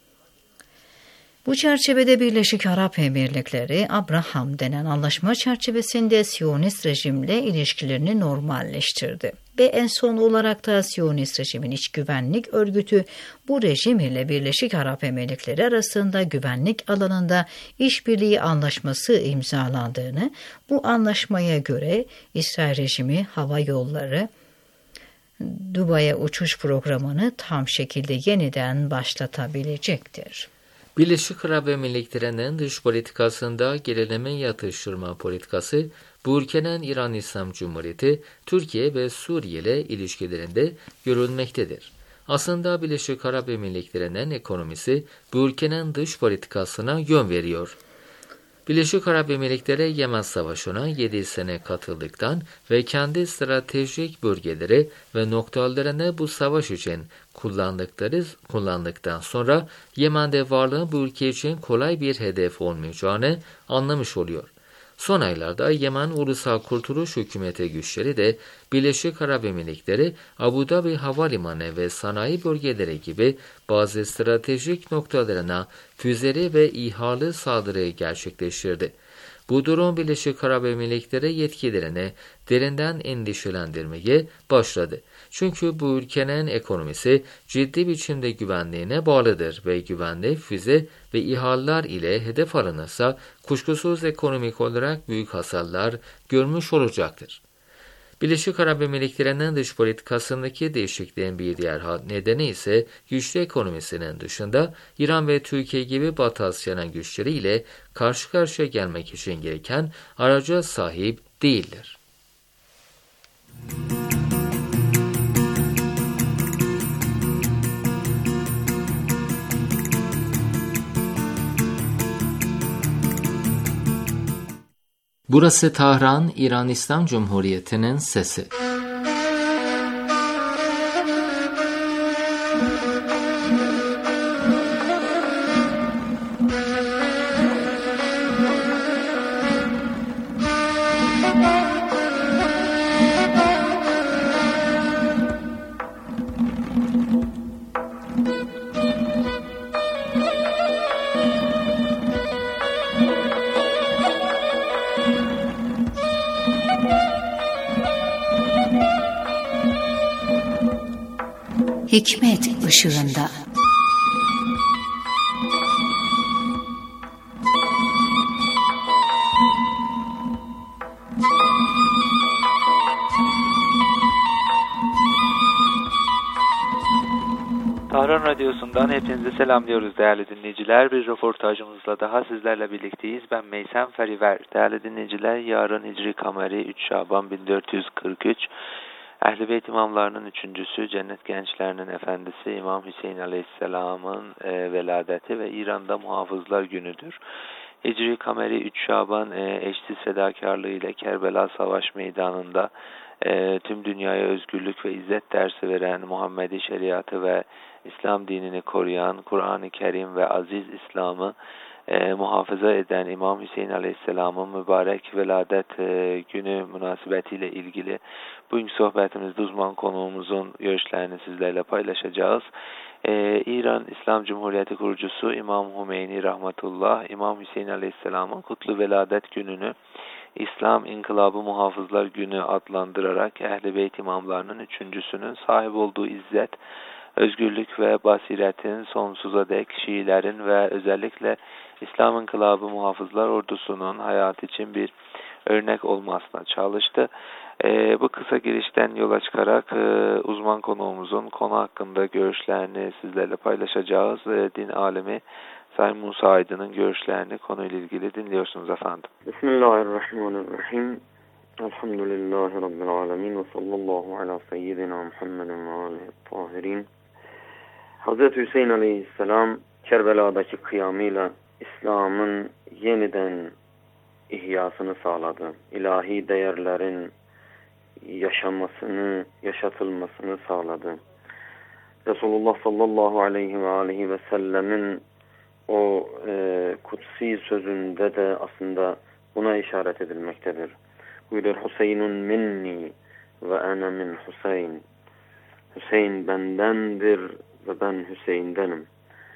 Bu çerçevede Birleşik Arap Emirlikleri, Abraham denen anlaşma çerçevesinde Siyonist rejimle ilişkilerini normalleştirdi. Ve en son olarak da Siyonist rejimin iç güvenlik örgütü bu rejim ile Birleşik Arap Emirlikleri arasında güvenlik alanında işbirliği anlaşması imzalandığını, bu anlaşmaya göre İsrail rejimi hava yolları Dubai'ye uçuş programını tam şekilde yeniden başlatabilecektir. Birleşik Arap Emirlikleri'nin dış politikasında gerileme yatıştırma politikası, bu ülkenin İran İslam Cumhuriyeti, Türkiye ve Suriye ile ilişkilerinde görülmektedir. Aslında Birleşik Arap Emirlikleri'nin ekonomisi bu ülkenin dış politikasına yön veriyor. Birleşik Arap Emirlikleri Yemen Savaşı'na yedi sene katıldıktan ve kendi stratejik bölgeleri ve noktalarını bu savaş için kullandıkları kullandıktan sonra Yemen'de varlığı bu ülke için kolay bir hedef olmayacağını anlamış oluyor. Son aylarda Yemen Ulusal Kurtuluş Hükümeti güçleri de Birleşik Arap Emirlikleri, Abu Dhabi Havalimanı ve sanayi bölgeleri gibi bazı stratejik noktalarına füzeli ve İHA'lı saldırı gerçekleştirdi. Bu durum Birleşik Arap Emirlikleri yetkililerini derinden endişelendirmeye başladı. Çünkü bu ülkenin ekonomisi ciddi biçimde güvenliğine bağlıdır ve güvenli füze ve İHA'lar ile hedef alınırsa kuşkusuz ekonomik olarak büyük hasarlar görmüş olacaktır. Birleşik Arap Emirlikleri'nin dış politikasındaki değişikliğin bir diğer nedeni ise güçlü ekonomisinin dışında İran ve Türkiye gibi Batı Asya'nın güçleriyle karşı karşıya gelmek için gereken araca sahip değildir. Burası Tahran, İran İslam Cumhuriyeti'nin sesi. hikmet ışığında. Tahran Radyosu'ndan hepinize selamlıyoruz değerli dinleyiciler. Bir röportajımızla daha sizlerle birlikteyiz. Ben Meysem Feriver. Değerli dinleyiciler, yarın Hicri Kameri üç Şaban bin dört yüz kırk üç. Ehl-i Beyt imamlarının üçüncüsü, cennet gençlerinin efendisi İmam Hüseyin Aleyhisselam'ın e, veladeti ve İran'da muhafızlar günüdür. Hicri Kameri üç Şaban e, eşsiz fedakarlığı ile Kerbela Savaş Meydanı'nda e, tüm dünyaya özgürlük ve izzet dersi veren, Muhammedi şeriatı ve İslam dinini koruyan, Kur'an-ı Kerim ve aziz İslam'ı e, muhafaza eden İmam Hüseyin Aleyhisselam'ın mübarek veladet e, günü münasebetiyle ilgili bugünkü sohbetimizde uzman konuğumuzun görüşlerini sizlerle paylaşacağız. Ee, İran İslam Cumhuriyeti kurucusu İmam Hümeyni Rahmetullah, İmam Hüseyin Aleyhisselam'ın kutlu veladet gününü İslam İnkılabı Muhafızlar Günü adlandırarak Ehl-i Beyt imamlarının üçüncüsünün sahip olduğu izzet, özgürlük ve basiretin sonsuza dek Şiilerin ve özellikle İslam İnkılabı Muhafızlar Ordusu'nun hayatı için bir örnek olmasına çalıştı. Ee, bu kısa girişten yola çıkarak e, uzman konuğumuzun konu hakkında görüşlerini sizlerle paylaşacağız. E, din alemi Sayın Musa Aydın'ın görüşlerini konuyla ilgili dinliyorsunuz efendim. Bismillahirrahmanirrahim. Elhamdülillahi Rabbil alemin ve sallallahu ala seyyidina Muhammedin ve alihi tahirin. Hazreti Hüseyin Aleyhisselam Kerbela'daki kıyamıyla İslam'ın yeniden ihyasını sağladı. İlahi değerlerin yaşamasını, yaşatılmasını sağladı. Resulullah sallallahu aleyhi ve aleyhi ve sellemin o e, kutsi sözünde de aslında buna işaret edilmektedir. Buyurur, Hüseyinun minni ve ene min Hüseyin. Hüseyin bendendir ve ben Hüseyin'denim.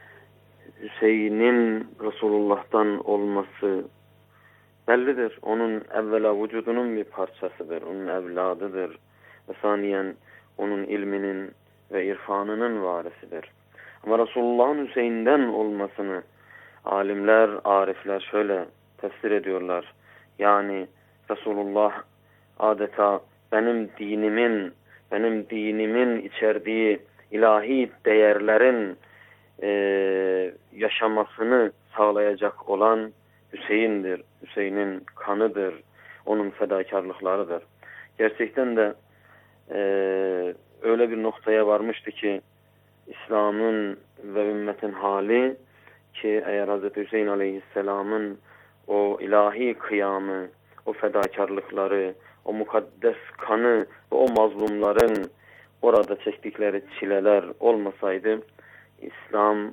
Hüseyin'in Resulullah'tan olması bellidir. Onun evvela vücudunun bir parçasıdır. Onun evladıdır. Ve saniyen onun ilminin ve irfanının varisidir. Ama Resulullah'ın Hüseyin'den olmasını alimler, arifler şöyle tefsir ediyorlar. Yani Resulullah adeta benim dinimin, benim dinimin içerdiği ilahi değerlerin e, yaşamasını sağlayacak olan Hüseyin'dir. Hüseyin'in kanıdır. Onun fedakarlıklarıdır. Gerçekten de e, öyle bir noktaya varmıştı ki İslam'ın ve ümmetin hali ki eğer Hazreti Hüseyin Aleyhisselam'ın o ilahi kıyamı, o fedakarlıkları, o mukaddes kanı ve o mazlumların orada çektikleri çileler olmasaydı İslam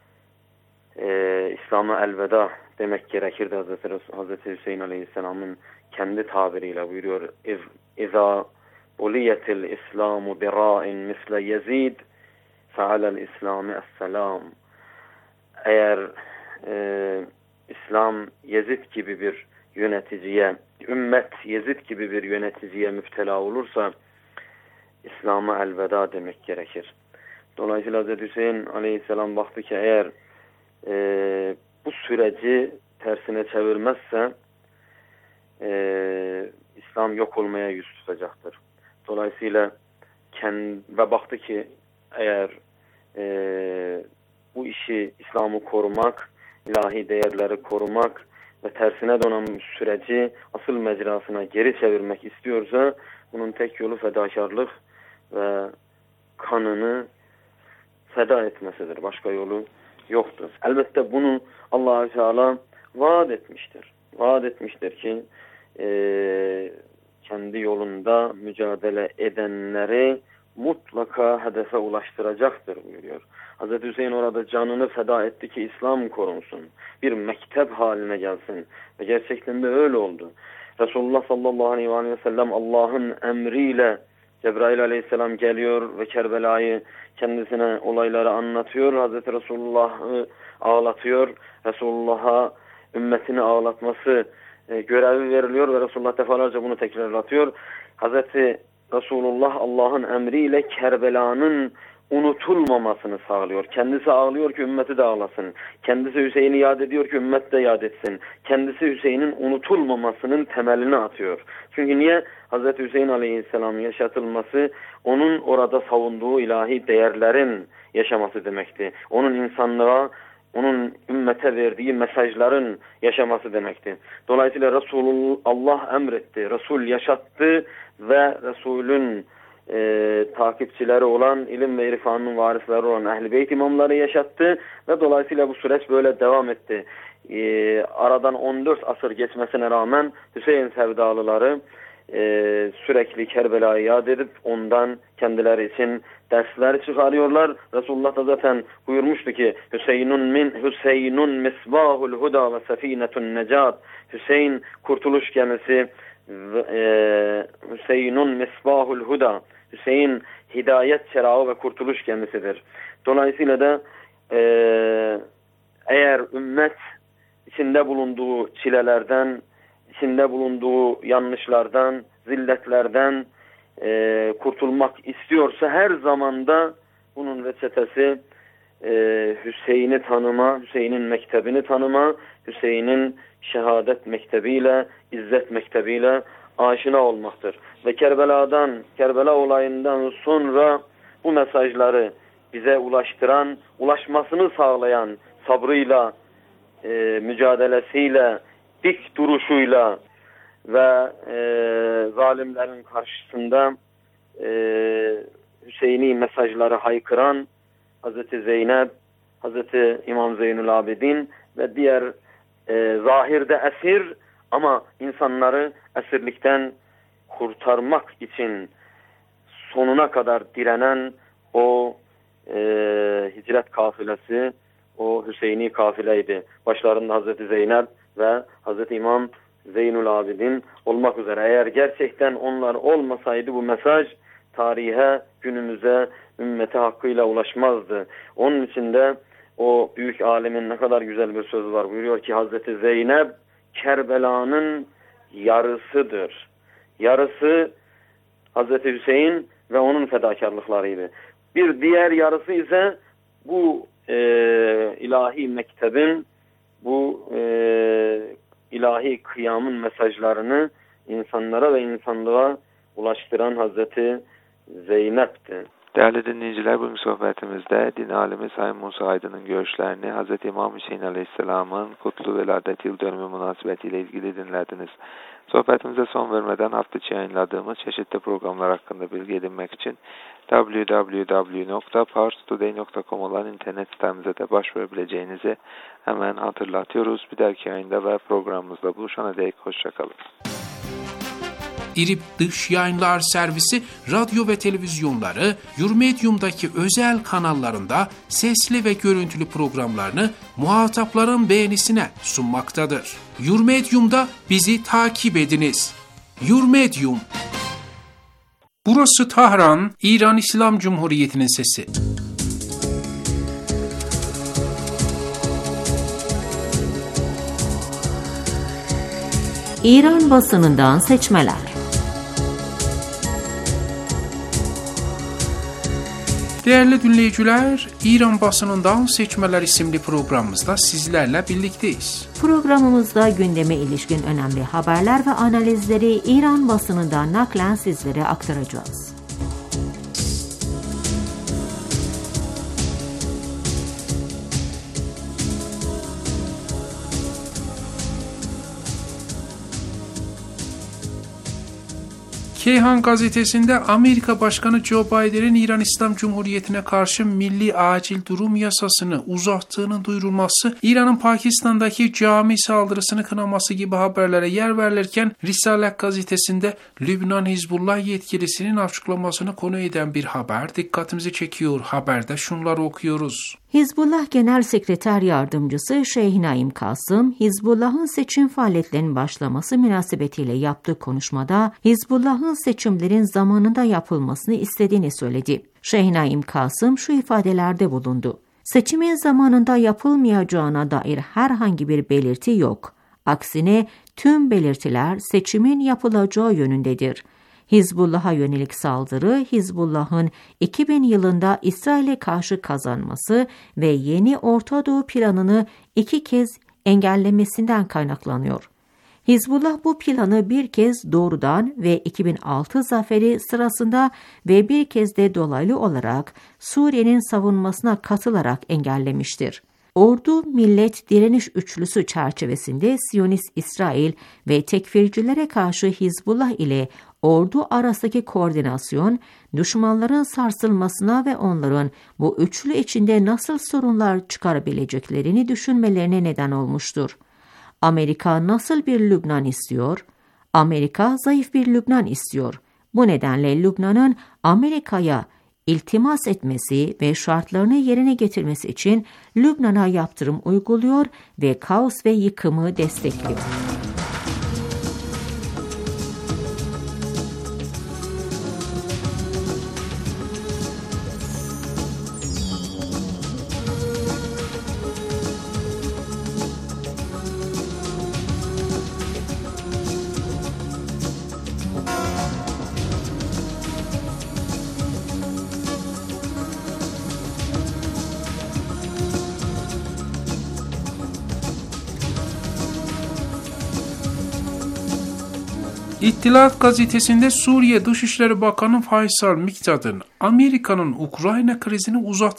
e, İslam'a elveda demek gerekirdi. Hazreti, Hazreti Hüseyin Aleyhisselam'ın kendi tabiriyle buyuruyor. İza buliyetil İslamu bira'in misle Yezid fe'alel İslami esselam. Eğer e, İslam Yezid gibi bir yöneticiye, ümmet Yezid gibi bir yöneticiye müptela olursa İslam'a elveda demek gerekir. Dolayısıyla Hazreti Hüseyin Aleyhisselam baktı ki eğer e, bu süreci tersine çevirmezse e, İslam yok olmaya yüz tutacaktır. Dolayısıyla kendi, ve baktı ki eğer e, bu işi İslam'ı korumak, ilahi değerleri korumak ve tersine dönen süreci asıl mecrasına geri çevirmek istiyorsa bunun tek yolu fedakarlık ve kanını feda etmesidir. Başka yolu yoktur. Elbette bunu Allah-u Teala vaat etmiştir. Vaat etmiştir ki e, kendi yolunda mücadele edenleri mutlaka hedefe ulaştıracaktır buyuruyor. Hazreti Hüseyin orada canını feda etti ki İslam korunsun. Bir mektep haline gelsin. Ve gerçekten de öyle oldu. Resulullah sallallahu aleyhi ve sellem Allah'ın emriyle Cebrail aleyhisselam geliyor ve Kerbela'yı kendisine olayları anlatıyor. Hazreti Resulullah'ı ağlatıyor. Resulullah'a ümmetini ağlatması e, görevi veriliyor ve Resulullah defalarca bunu tekrarlatıyor. Hazreti Resulullah Allah'ın emriyle Kerbela'nın unutulmamasını sağlıyor. Kendisi ağlıyor ki ümmeti de ağlasın. Kendisi Hüseyin'i yad ediyor ki ümmet de yad etsin. Kendisi Hüseyin'in unutulmamasının temelini atıyor. Çünkü niye? Hazreti Hüseyin Aleyhisselam'ın yaşatılması onun orada savunduğu ilahi değerlerin yaşaması demekti. Onun insanlığa, onun ümmete verdiği mesajların yaşaması demekti. Dolayısıyla Resulullah emretti, Resul yaşattı ve Resul'ün e, takipçileri olan, ilim ve irfanın varisleri olan Ehl-i Beyt imamları yaşattı ve dolayısıyla bu süreç böyle devam etti. E, aradan on dört asır geçmesine rağmen Hüseyin sevdalıları e, sürekli Kerbela'yı yad edip ondan kendileri için dersler çıkarıyorlar. Resulullah da zaten buyurmuştu ki Hüseyinun min Hüseyinun misbahul huda ve sefinetun necat. Hüseyin kurtuluş gemisi, e, Hüseyinun misbahul huda. Hüseyin hidayet çerağı ve kurtuluş gemisidir. Dolayısıyla da e, eğer ümmet içinde bulunduğu çilelerden, içinde bulunduğu yanlışlardan, zilletlerden e, kurtulmak istiyorsa her zamanda bunun reçetesi e, Hüseyin'i tanıma, Hüseyin'in mektebini tanıma, Hüseyin'in şehadet mektebiyle, izzet mektebiyle aşina olmaktır. Ve Kerbela'dan, Kerbela olayından sonra bu mesajları bize ulaştıran, ulaşmasını sağlayan sabrıyla, e, mücadelesiyle, dik duruşuyla ve e, zalimlerin karşısında e, Hüseyini mesajları haykıran Hazreti Zeynep, Hazreti İmam Zeynül Abidin ve diğer e, zahirde esir ama insanları esirlikten kurtarmak için sonuna kadar direnen o e, hicret kafilesi, o Hüseyini kafileydi. Başlarında Hazreti Zeynep ve Hazreti İmam Zeynül Abidin olmak üzere. Eğer gerçekten onlar olmasaydı bu mesaj tarihe, günümüze, ümmete hakkıyla ulaşmazdı. Onun için de o büyük alimin ne kadar güzel bir sözü var. Buyuruyor ki Hazreti Zeynep Kerbela'nın yarısıdır. Yarısı Hazreti Hüseyin ve onun fedakarlıklarıydı. Bir diğer yarısı ise bu e, ilahi mektebin, bu e, ilahi kıyamın mesajlarını insanlara ve insanlığa ulaştıran Hazreti Zeynep'ti. Değerli dinleyiciler, bugün sohbetimizde din alimi Sayın Musa Aydın'ın görüşlerini Hazreti İmam Hüseyin Aleyhisselam'ın kutlu veladet yıl dönümü münasebetiyle ilgili dinlediniz. Sohbetimize son vermeden hafta içi yayınladığımız çeşitli programlar hakkında bilgi edinmek için double-u double-u double-u nokta parstoday nokta com olan internet sitemize de başvurabileceğinizi hemen hatırlatıyoruz. Bir dahaki yayında ve programımızda buluşana dek hoşçakalın. İrip Dış Yayınlar Servisi radyo ve televizyonları Yurmedium'daki özel kanallarında sesli ve görüntülü programlarını muhatapların beğenisine sunmaktadır. Yurmedium'da bizi takip ediniz. Yurmedium. Burası Tahran, İran İslam Cumhuriyeti'nin sesi. İran basınından seçmeler. Değerli dinleyiciler, İran basınından seçmeler isimli programımızda sizlerle birlikteyiz. Programımızda gündeme ilişkin önemli haberler ve analizleri İran basınından naklen sizlere aktaracağız. Keyhan gazetesinde Amerika Başkanı Joe Biden'in İran İslam Cumhuriyeti'ne karşı milli acil durum yasasını uzattığının duyurulması, İran'ın Pakistan'daki cami saldırısını kınaması gibi haberlere yer verilirken Risale gazetesinde Lübnan Hizbullah yetkilisinin açıklamasını konu eden bir haber dikkatimizi çekiyor. Haberde şunları okuyoruz. Hizbullah Genel Sekreter Yardımcısı Şeyh Naim Kasım, Hizbullah'ın seçim faaliyetlerinin başlaması münasebetiyle yaptığı konuşmada Hizbullah'ın seçimlerin zamanında yapılmasını istediğini söyledi. Şeyh Naim Kasım şu ifadelerde bulundu. Seçimin zamanında yapılmayacağına dair herhangi bir belirti yok. Aksine tüm belirtiler seçimin yapılacağı yönündedir. Hizbullah'a yönelik saldırı, Hizbullah'ın iki bin yılında İsrail'e karşı kazanması ve yeni Orta Doğu planını iki kez engellemesinden kaynaklanıyor. Hizbullah bu planı bir kez doğrudan ve iki bin altı zaferi sırasında ve bir kez de dolaylı olarak Suriye'nin savunmasına katılarak engellemiştir. Ordu millet direniş üçlüsü çerçevesinde Siyonist İsrail ve tekfircilere karşı Hizbullah ile ordu arasındaki koordinasyon, düşmanların sarsılmasına ve onların bu üçlü içinde nasıl sorunlar çıkarabileceklerini düşünmelerine neden olmuştur. Amerika nasıl bir Lübnan istiyor? Amerika zayıf bir Lübnan istiyor. Bu nedenle Lübnan'ın Amerika'ya iltimas etmesi ve şartlarını yerine getirmesi için Lübnan'a yaptırım uyguluyor ve kaos ve yıkımı destekliyor. İttihat gazetesinde Suriye Dışişleri Bakanı Faysal Mikdad'ın Amerika'nın Ukrayna krizini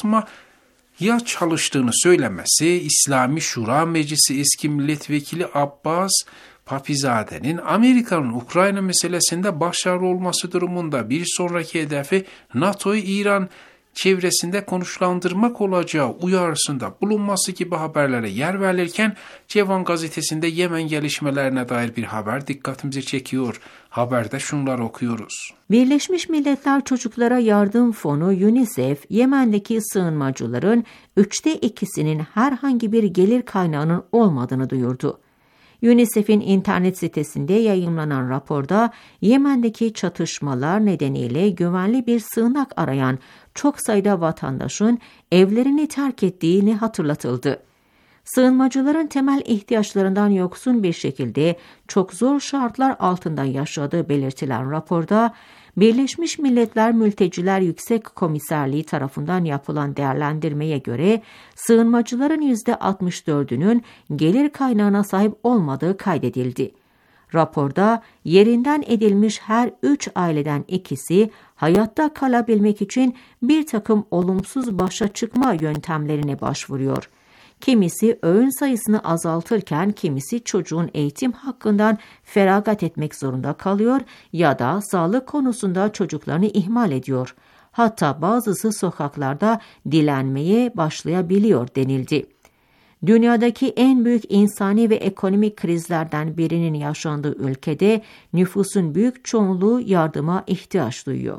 uzatmaya çalıştığını söylemesi, İslami Şura Meclisi eski milletvekili Abbas Papizade'nin Amerika'nın Ukrayna meselesinde başarılı olması durumunda bir sonraki hedefi NATO'yu İran çevresinde konuşlandırmak olacağı uyarısında bulunması gibi haberlere yer verilirken Cevan gazetesinde Yemen gelişmelerine dair bir haber dikkatimizi çekiyor. Haberde şunları okuyoruz. Birleşmiş Milletler Çocuklara Yardım Fonu UNICEF, Yemen'deki sığınmacıların üçte ikisinin herhangi bir gelir kaynağının olmadığını duyurdu. UNICEF'in internet sitesinde yayımlanan raporda Yemen'deki çatışmalar nedeniyle güvenli bir sığınak arayan çok sayıda vatandaşın evlerini terk ettiğini hatırlatıldı. Sığınmacıların temel ihtiyaçlarından yoksun bir şekilde çok zor şartlar altında yaşadığı belirtilen raporda, Birleşmiş Milletler Mülteciler Yüksek Komiserliği tarafından yapılan değerlendirmeye göre sığınmacıların yüzde altmış dördünün gelir kaynağına sahip olmadığı kaydedildi. Raporda yerinden edilmiş her üç aileden ikisi hayatta kalabilmek için bir takım olumsuz başa çıkma yöntemlerine başvuruyor. Kimisi öğün sayısını azaltırken kimisi çocuğun eğitim hakkından feragat etmek zorunda kalıyor ya da sağlık konusunda çocuklarını ihmal ediyor. Hatta bazısı sokaklarda dilenmeye başlayabiliyor denildi. Dünyadaki en büyük insani ve ekonomik krizlerden birinin yaşandığı ülkede nüfusun büyük çoğunluğu yardıma ihtiyaç duyuyor.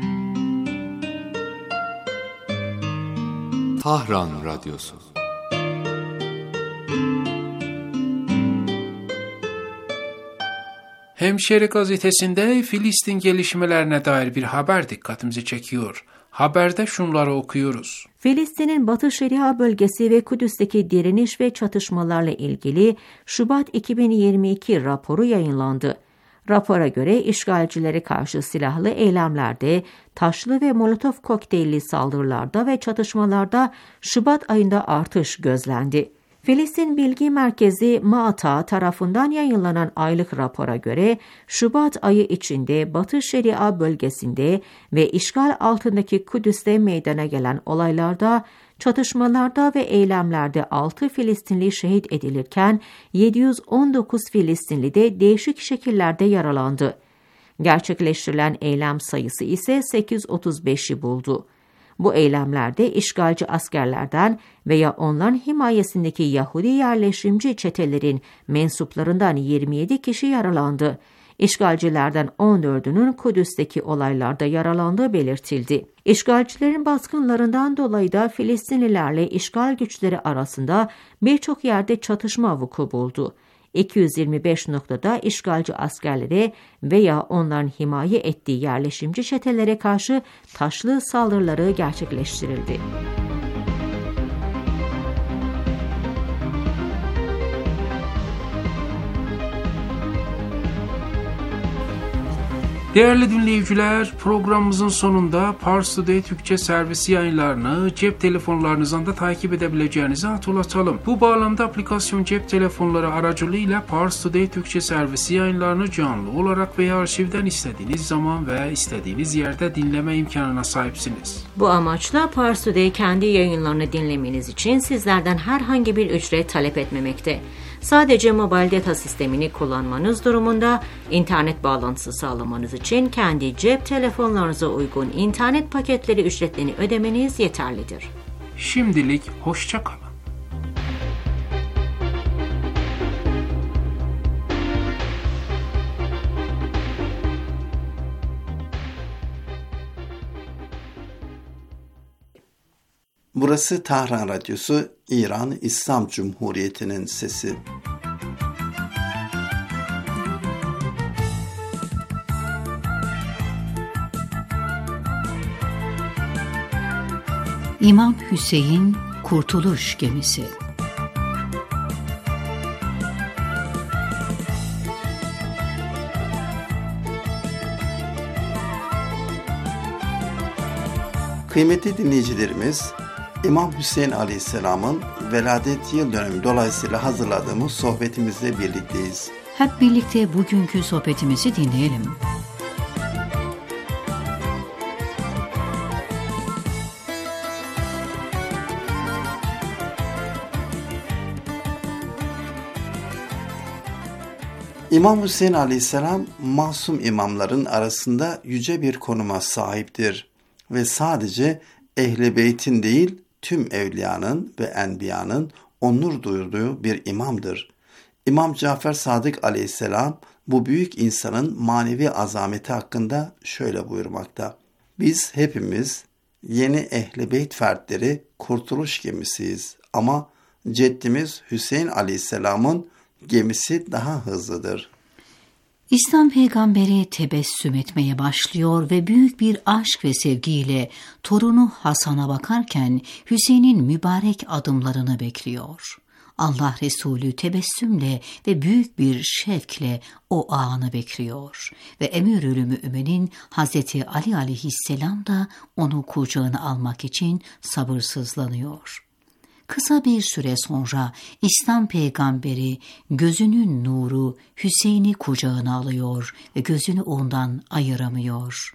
Tahran Radyosu. Hemşeri gazetesinde Filistin gelişmelerine dair bir haber dikkatimizi çekiyor. Haberde şunları okuyoruz. Filistin'in Batı Şeria bölgesi ve Kudüs'teki direniş ve çatışmalarla ilgili Şubat iki bin yirmi iki raporu yayınlandı. Rapora göre işgalcilere karşı silahlı eylemlerde, taşlı ve molotof kokteylli saldırılarda ve çatışmalarda Şubat ayında artış gözlendi. Filistin Bilgi Merkezi MATA tarafından yayınlanan aylık rapora göre Şubat ayı içinde Batı Şeria bölgesinde ve işgal altındaki Kudüs'te meydana gelen olaylarda, çatışmalarda ve eylemlerde altı Filistinli şehit edilirken yedi yüz on dokuz Filistinli de değişik şekillerde yaralandı. Gerçekleştirilen eylem sayısı ise sekiz yüz otuz beşi buldu. Bu eylemlerde işgalci askerlerden veya onların himayesindeki Yahudi yerleşimci çetelerin mensuplarından yirmi yedi kişi yaralandı. İşgalcilerden on dördünün Kudüs'teki olaylarda yaralandığı belirtildi. İşgalcilerin baskınlarından dolayı da Filistinlilerle işgal güçleri arasında birçok yerde çatışma vuku buldu. iki yüz yirmi beş noktada işgalci askerlere veya onların himaye ettiği yerleşimci çetelere karşı taşlı saldırıları gerçekleştirildi. Değerli dinleyiciler, programımızın sonunda Pars Today Türkçe servisi yayınlarını cep telefonlarınızdan da takip edebileceğinizi hatırlatalım. Bu bağlamda aplikasyon cep telefonları aracılığıyla Pars Today Türkçe servisi yayınlarını canlı olarak veya arşivden istediğiniz zaman veya istediğiniz yerde dinleme imkanına sahipsiniz. Bu amaçla Pars Today kendi yayınlarını dinlemeniz için sizlerden herhangi bir ücret talep etmemekte. Sadece mobil data sistemini kullanmanız durumunda internet bağlantısı sağlamanız için kendi cep telefonlarınıza uygun internet paketleri ücretlerini ödemeniz yeterlidir. Şimdilik hoşça kalın. Burası Tahran Radyosu, İran İslam Cumhuriyeti'nin sesi. İmam Hüseyin Kurtuluş Gemisi. Kıymetli dinleyicilerimiz, İmam Hüseyin Aleyhisselam'ın veladet yıl dönümü dolayısıyla hazırladığımız sohbetimizle birlikteyiz. Hep birlikte bugünkü sohbetimizi dinleyelim. İmam Hüseyin Aleyhisselam masum imamların arasında yüce bir konuma sahiptir ve sadece Ehl-i Beyt'in değil tüm evliyanın ve enbiyanın onur duyduğu bir imamdır. İmam Cafer Sadık Aleyhisselam bu büyük insanın manevi azameti hakkında şöyle buyurmakta: Biz hepimiz yeni Ehl-i Beyt fertleri kurtuluş gemisiyiz ama ceddimiz Hüseyin Aleyhisselam'ın gemisi daha hızlıdır. İslam peygamberi tebessüm etmeye başlıyor ve büyük bir aşk ve sevgiyle torunu Hasan'a bakarken Hüseyin'in mübarek adımlarını bekliyor. Allah Resulü tebessümle ve büyük bir şevkle o anı bekliyor ve Emirül Mü'minin Hazreti Ali aleyhisselam da onu kucağına almak için sabırsızlanıyor. Kısa bir süre sonra İslam peygamberi gözünün nuru Hüseyin'i kucağına alıyor ve gözünü ondan ayıramıyor.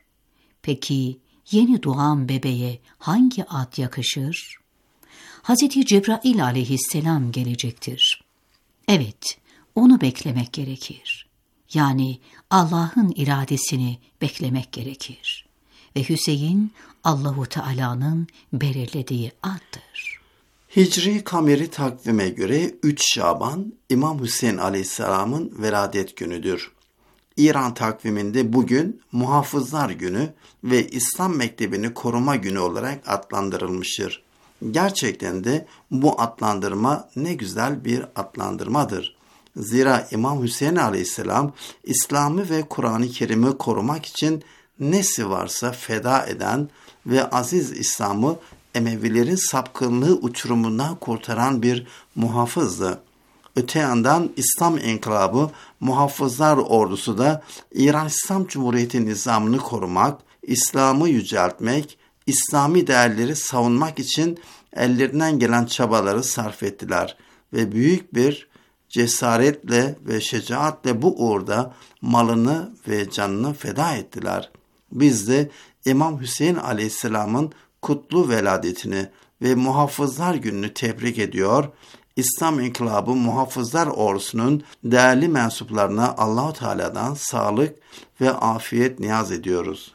Peki yeni doğan bebeğe hangi ad yakışır? Hazreti Cebrail aleyhisselam gelecektir. Evet, onu beklemek gerekir. Yani Allah'ın iradesini beklemek gerekir. Ve Hüseyin Allahu Teala'nın belirlediği addır. Hicri kameri takvime göre üç Şaban İmam Hüseyin Aleyhisselam'ın veladet günüdür. İran takviminde bugün Muhafızlar Günü ve İslam Mektebi'ni koruma günü olarak adlandırılmıştır. Gerçekten de bu adlandırma ne güzel bir adlandırmadır. Zira İmam Hüseyin Aleyhisselam İslam'ı ve Kur'an-ı Kerim'i korumak için nesi varsa feda eden ve aziz İslam'ı Emevilerin sapkınlığı uçurumundan kurtaran bir muhafızdı. Öte yandan İslam İnkılabı Muhafızlar Ordusu da İran İslam Cumhuriyeti nizamını korumak, İslam'ı yüceltmek, İslami değerleri savunmak için ellerinden gelen çabaları sarf ettiler ve büyük bir cesaretle ve şecaatle bu uğurda malını ve canını feda ettiler. Biz de İmam Hüseyin Aleyhisselam'ın kutlu veladetini ve Muhafızlar Günü'nü tebrik ediyor, İslam İnkılabı Muhafızlar Ordusu'nun değerli mensuplarına Allah-u Teala'dan sağlık ve afiyet niyaz ediyoruz.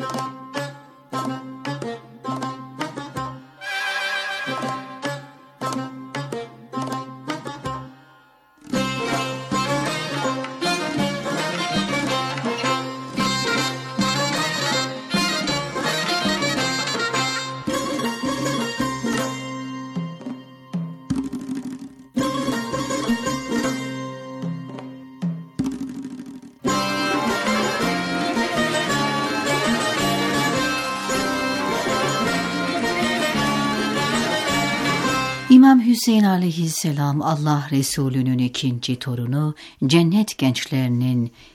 İmam Hüseyin aleyhisselam Allah Resulü'nün ikinci torunu, cennet gençlerinin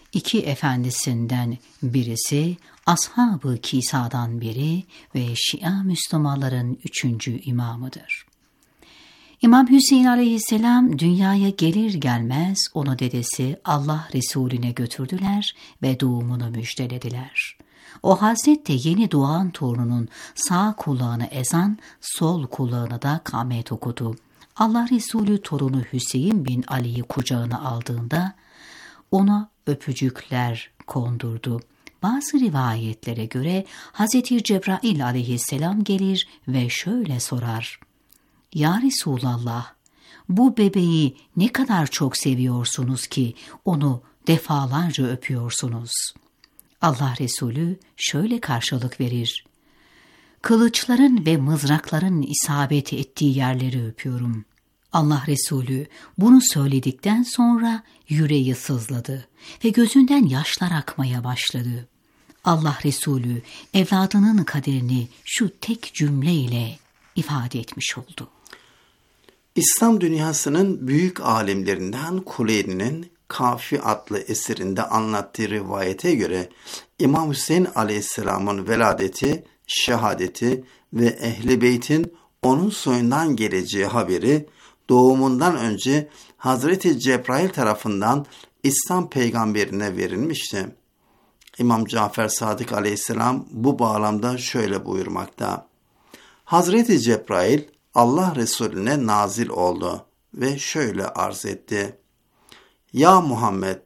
iki efendisinden birisi, Ashab-ı Kisa'dan biri ve Şia Müslümanların üçüncü imamıdır. İmam Hüseyin aleyhisselam dünyaya gelir gelmez onu dedesi Allah Resulüne götürdüler ve doğumunu müjdelediler. O Hazret de yeni doğan torununun sağ kulağını ezan, sol kulağına da kamet okudu. Allah Resulü torunu Hüseyin bin Ali'yi kucağına aldığında ona öpücükler kondurdu. Bazı rivayetlere göre Hazreti Cebrail aleyhisselam gelir ve şöyle sorar: Ya Resulallah, bu bebeği ne kadar çok seviyorsunuz ki onu defalarca öpüyorsunuz? Allah Resulü şöyle karşılık verir: Kılıçların ve mızrakların isabet ettiği yerleri öpüyorum. Allah Resulü bunu söyledikten sonra yüreği sızladı ve gözünden yaşlar akmaya başladı. Allah Resulü evladının kaderini şu tek cümleyle ifade etmiş oldu. İslam dünyasının büyük alimlerinden Kuleyni'nin Kafi adlı eserinde anlattığı rivayete göre İmam Hüseyin aleyhisselamın veladeti, şehadeti ve Ehl-i Beyt'in onun soyundan geleceği haberi doğumundan önce Hazreti Cebrail tarafından İslam peygamberine verilmişti. İmam Cafer Sadık aleyhisselam bu bağlamda şöyle buyurmakta: Hazreti Cebrail Allah Resulüne nazil oldu ve şöyle arz etti: Ya Muhammed,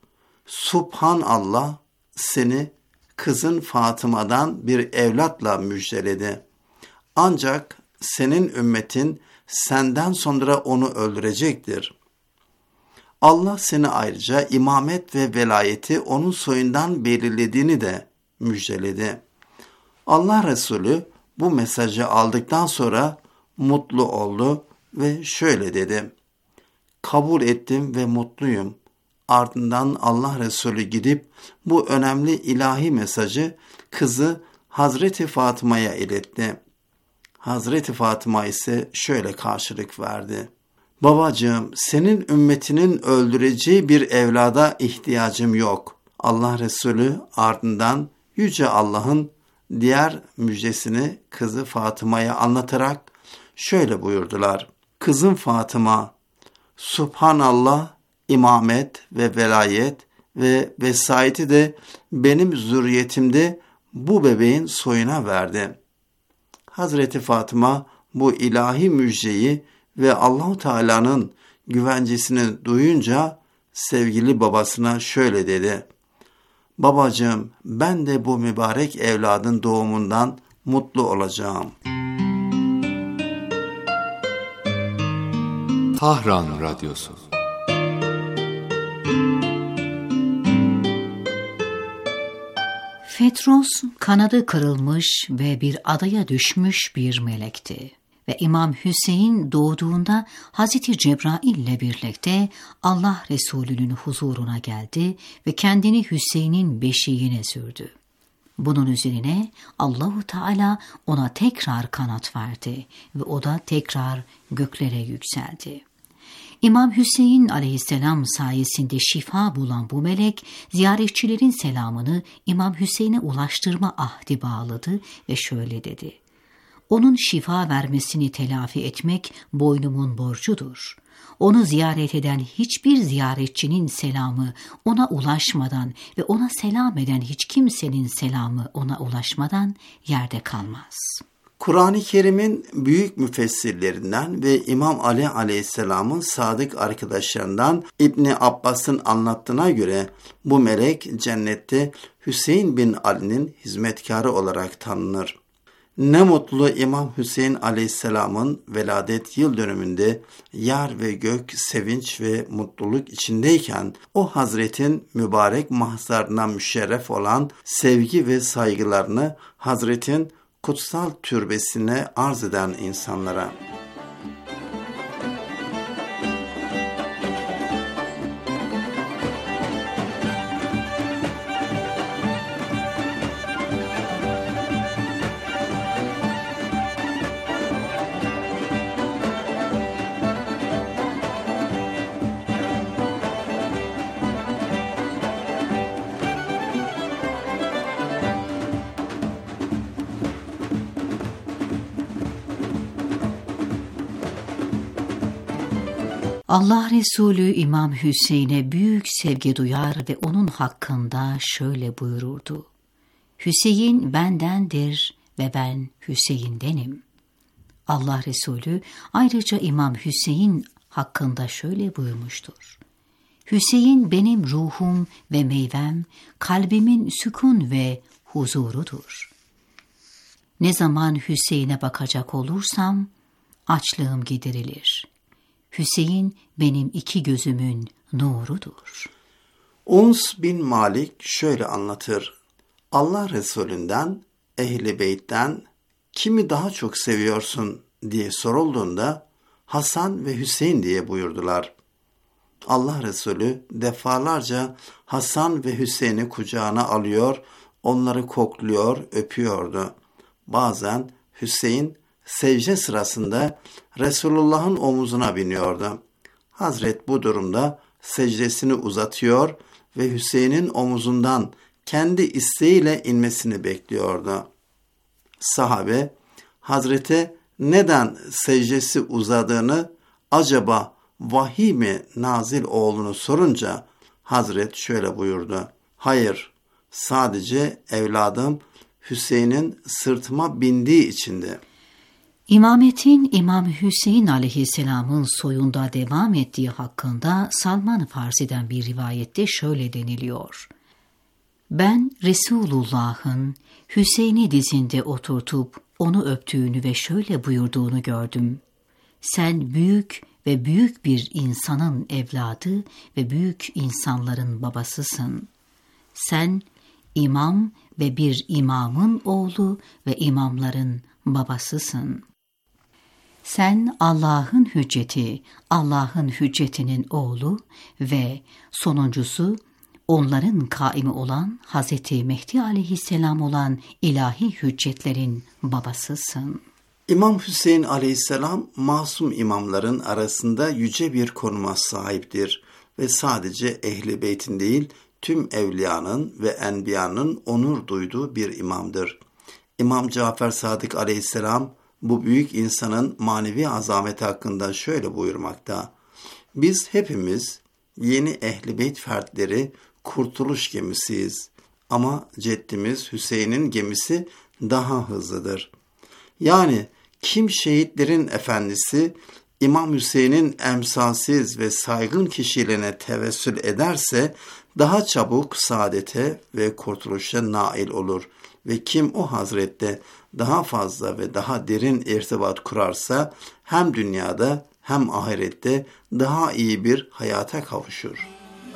Subhanallah seni kızın Fatıma'dan bir evlatla müjdeledi. Ancak senin ümmetin senden sonra onu öldürecektir. Allah seni ayrıca imamet ve velayeti onun soyundan belirlediğini de müjdeledi. Allah Resulü bu mesajı aldıktan sonra mutlu oldu ve şöyle dedi: Kabul ettim ve mutluyum. Ardından Allah Resulü gidip bu önemli ilahi mesajı kızı Hazreti Fatıma'ya iletti. Hazreti Fatıma ise şöyle karşılık verdi: Babacığım, senin ümmetinin öldüreceği bir evlada ihtiyacım yok. Allah Resulü ardından Yüce Allah'ın diğer müjdesini kızı Fatıma'ya anlatarak şöyle buyurdular: Kızım Fatıma, Subhanallah, imamet ve velayet ve vesayeti de benim zürriyetimde bu bebeğin soyuna verdi. Hazreti Fatıma bu ilahi müjdeyi ve Allah-u Teala'nın güvencesini duyunca sevgili babasına şöyle dedi: Babacığım, ben de bu mübarek evladın doğumundan mutlu olacağım. Tahran Radyosu. Fetros kanadı kırılmış ve bir adaya düşmüş bir melekti. Ve İmam Hüseyin doğduğunda Hazreti Cebrail ile birlikte Allah Resulü'nün huzuruna geldi ve kendini Hüseyin'in beşiğine sürdü. Bunun üzerine Allahu Teala ona tekrar kanat verdi ve o da tekrar göklere yükseldi. İmam Hüseyin aleyhisselam sayesinde şifa bulan bu melek, ziyaretçilerin selamını İmam Hüseyin'e ulaştırma ahdi bağladı ve şöyle dedi: Onun şifa vermesini telafi etmek boynumun borcudur. Onu ziyaret eden hiçbir ziyaretçinin selamı ona ulaşmadan ve ona selam eden hiç kimsenin selamı ona ulaşmadan yerde kalmaz. Kur'an-ı Kerim'in büyük müfessirlerinden ve İmam Ali Aleyhisselam'ın sadık arkadaşlarından İbni Abbas'ın anlattığına göre bu melek cennette Hüseyin bin Ali'nin hizmetkarı olarak tanınır. Ne mutlu İmam Hüseyin Aleyhisselam'ın veladet yıl dönümünde yar ve gök sevinç ve mutluluk içindeyken o Hazretin mübarek mahzarına müşerref olan sevgi ve saygılarını Hazretin kutsal türbesine arz eden insanlara. Allah Resulü İmam Hüseyin'e büyük sevgi duyar ve onun hakkında şöyle buyururdu: Hüseyin bendendir ve ben Hüseyin'denim. Allah Resulü ayrıca İmam Hüseyin hakkında şöyle buyurmuştur: Hüseyin benim ruhum ve meyvem, kalbimin sükun ve huzurudur. Ne zaman Hüseyin'e bakacak olursam açlığım giderilir. Hüseyin benim iki gözümün nurudur. Uns bin Malik şöyle anlatır: Allah Resulünden, Ehl-i Beyt'ten kimi daha çok seviyorsun diye sorulduğunda Hasan ve Hüseyin diye buyurdular. Allah Resulü defalarca Hasan ve Hüseyin'i kucağına alıyor, onları kokluyor, öpüyordu. Bazen Hüseyin secde sırasında Resulullah'ın omuzuna biniyordu. Hazret bu durumda secdesini uzatıyor ve Hüseyin'in omuzundan kendi isteğiyle inmesini bekliyordu. Sahabe, Hazret'e neden secdesi uzadığını, acaba vahiy mi nazil olduğunu sorunca Hazret şöyle buyurdu: Hayır, sadece evladım Hüseyin'in sırtıma bindiği içindi. İmametin İmam Hüseyin aleyhisselamın soyunda devam ettiği hakkında Salman-ı Farsi'den bir rivayette şöyle deniliyor: Ben Resulullah'ın Hüseyin'i dizinde oturtup onu öptüğünü ve şöyle buyurduğunu gördüm: Sen büyük ve büyük bir insanın evladı ve büyük insanların babasısın. Sen imam ve bir imamın oğlu ve imamların babasısın. Sen Allah'ın hücceti, Allah'ın hüccetinin oğlu ve sonuncusu onların kaimi olan Hazreti Mehdi aleyhisselam olan ilahi hüccetlerin babasısın. İmam Hüseyin aleyhisselam masum imamların arasında yüce bir konuma sahiptir ve sadece Ehl-i Beyt'in değil tüm evliyanın ve enbiyanın onur duyduğu bir imamdır. İmam Cafer Sadık aleyhisselam bu büyük insanın manevi azameti hakkında şöyle buyurmakta: Biz hepimiz yeni Ehl-i Beyt fertleri kurtuluş gemisiyiz ama ceddimiz Hüseyin'in gemisi daha hızlıdır. Yani kim şehitlerin efendisi İmam Hüseyin'in emsalsiz ve saygın kişiliğine tevessül ederse daha çabuk saadete ve kurtuluşa nail olur ve kim o hazrette daha fazla ve daha derin irtibat kurarsa hem dünyada hem ahirette daha iyi bir hayata kavuşur.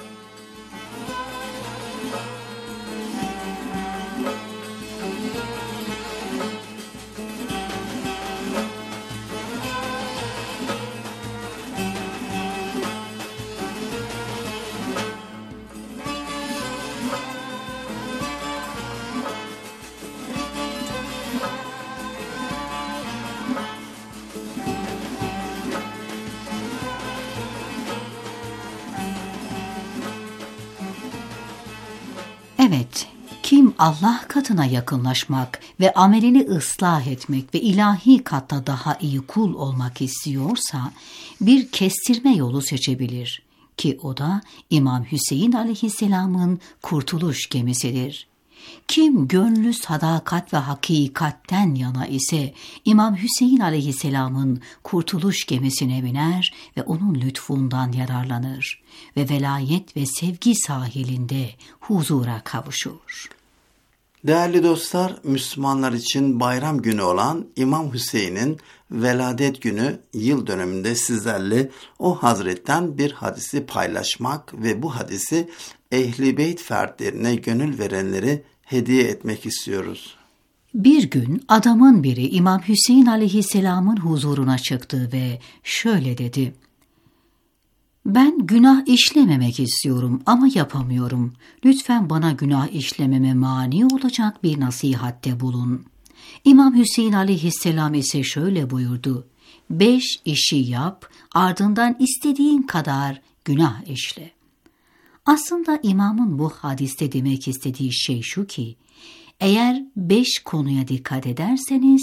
Evet, kim Allah katına yakınlaşmak ve amelini ıslah etmek ve ilahi katta daha iyi kul olmak istiyorsa bir kestirme yolu seçebilir ki o da İmam Hüseyin aleyhisselamın kurtuluş gemisidir. Kim gönlü sadakat ve hakikatten yana ise İmam Hüseyin aleyhisselamın kurtuluş gemisine biner ve onun lütfundan yararlanır ve velayet ve sevgi sahilinde huzura kavuşur. Değerli dostlar, Müslümanlar için bayram günü olan İmam Hüseyin'in veladet günü yıl dönümünde sizlerle o hazretten bir hadisi paylaşmak ve bu hadisi Ehl-i Beyt fertlerine gönül verenleri hediye etmek istiyoruz. Bir gün adamın biri İmam Hüseyin aleyhisselamın huzuruna çıktı ve şöyle dedi: Ben günah işlememek istiyorum ama yapamıyorum. Lütfen bana günah işlememe mani olacak bir nasihatte bulun. İmam Hüseyin aleyhisselam ise şöyle buyurdu: Beş işi yap, ardından istediğin kadar günah işle. Aslında imamın bu hadiste demek istediği şey şu ki, eğer beş konuya dikkat ederseniz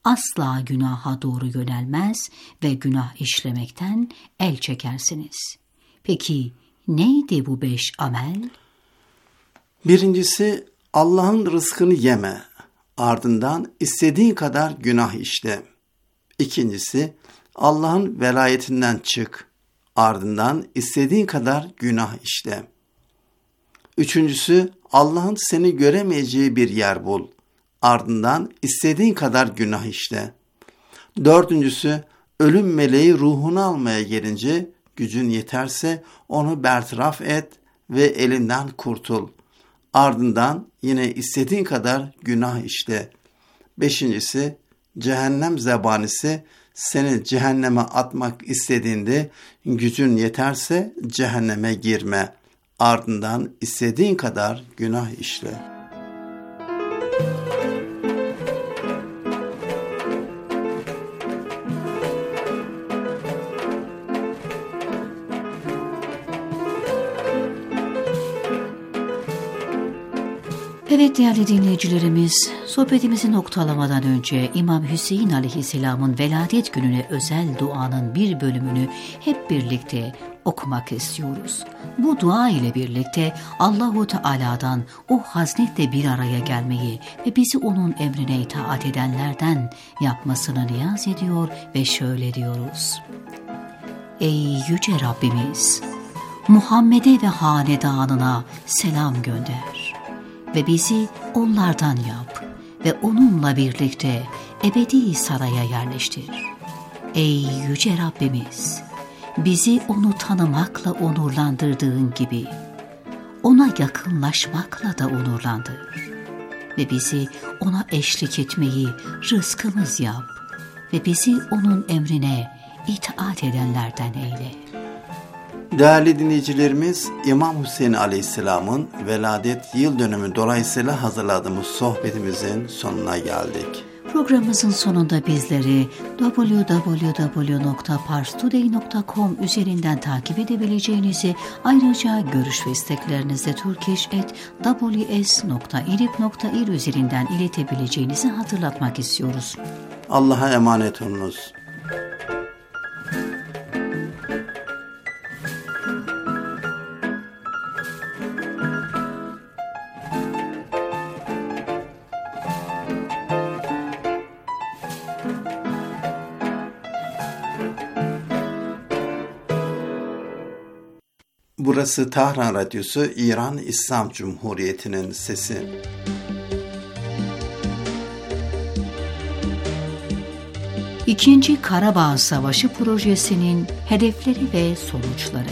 asla günaha doğru yönelmez ve günah işlemekten el çekersiniz. Peki neydi bu beş amel? Birincisi, Allah'ın rızkını yeme, ardından istediğin kadar günah işle. İkincisi, Allah'ın velayetinden çık, ardından istediğin kadar günah işle. Üçüncüsü, Allah'ın seni göremeyeceği bir yer bul, ardından istediğin kadar günah işle. Dördüncüsü, ölüm meleği ruhunu almaya gelince gücün yeterse onu bertaraf et ve elinden kurtul. Ardından yine istediğin kadar günah işle. Beşincisi, cehennem zebanisi seni cehenneme atmak istediğinde gücün yeterse cehenneme girme. Ardından istediğin kadar günah işle. Evet değerli dinleyicilerimiz, sohbetimizi noktalamadan önce İmam Hüseyin Aleyhisselam'ın veladet gününe özel duanın bir bölümünü hep birlikte okumak istiyoruz. Bu dua ile birlikte Allahu Teala'dan o haznetle bir araya gelmeyi ve bizi onun emrine itaat edenlerden yapmasını niyaz ediyor ve şöyle diyoruz. Ey yüce Rabbimiz! Muhammed'e ve hanedanına selam gönder ve bizi onlardan yap ve onunla birlikte ebedi saraya yerleştir. Ey yüce Rabbimiz! Bizi onu tanımakla onurlandırdığın gibi ona yakınlaşmakla da onurlandır ve bizi ona eşlik etmeyi rızkımız yap ve bizi onun emrine itaat edenlerden eyle. Değerli dinleyicilerimiz, İmam Hüseyin Aleyhisselam'ın veladet yıl dönümü dolayısıyla hazırladığımız sohbetimizin sonuna geldik. Programımızın sonunda bizleri double-u double-u double-u nokta pars today nokta com üzerinden takip edebileceğinizi, ayrıca görüş ve isteklerinizi turkish at w s nokta irib nokta ir üzerinden iletebileceğinizi hatırlatmak istiyoruz. Allah'a emanet olunuz. Burası Tahran Radyosu, İran İslam Cumhuriyeti'nin sesi. İkinci Karabağ Savaşı projesinin hedefleri ve sonuçları.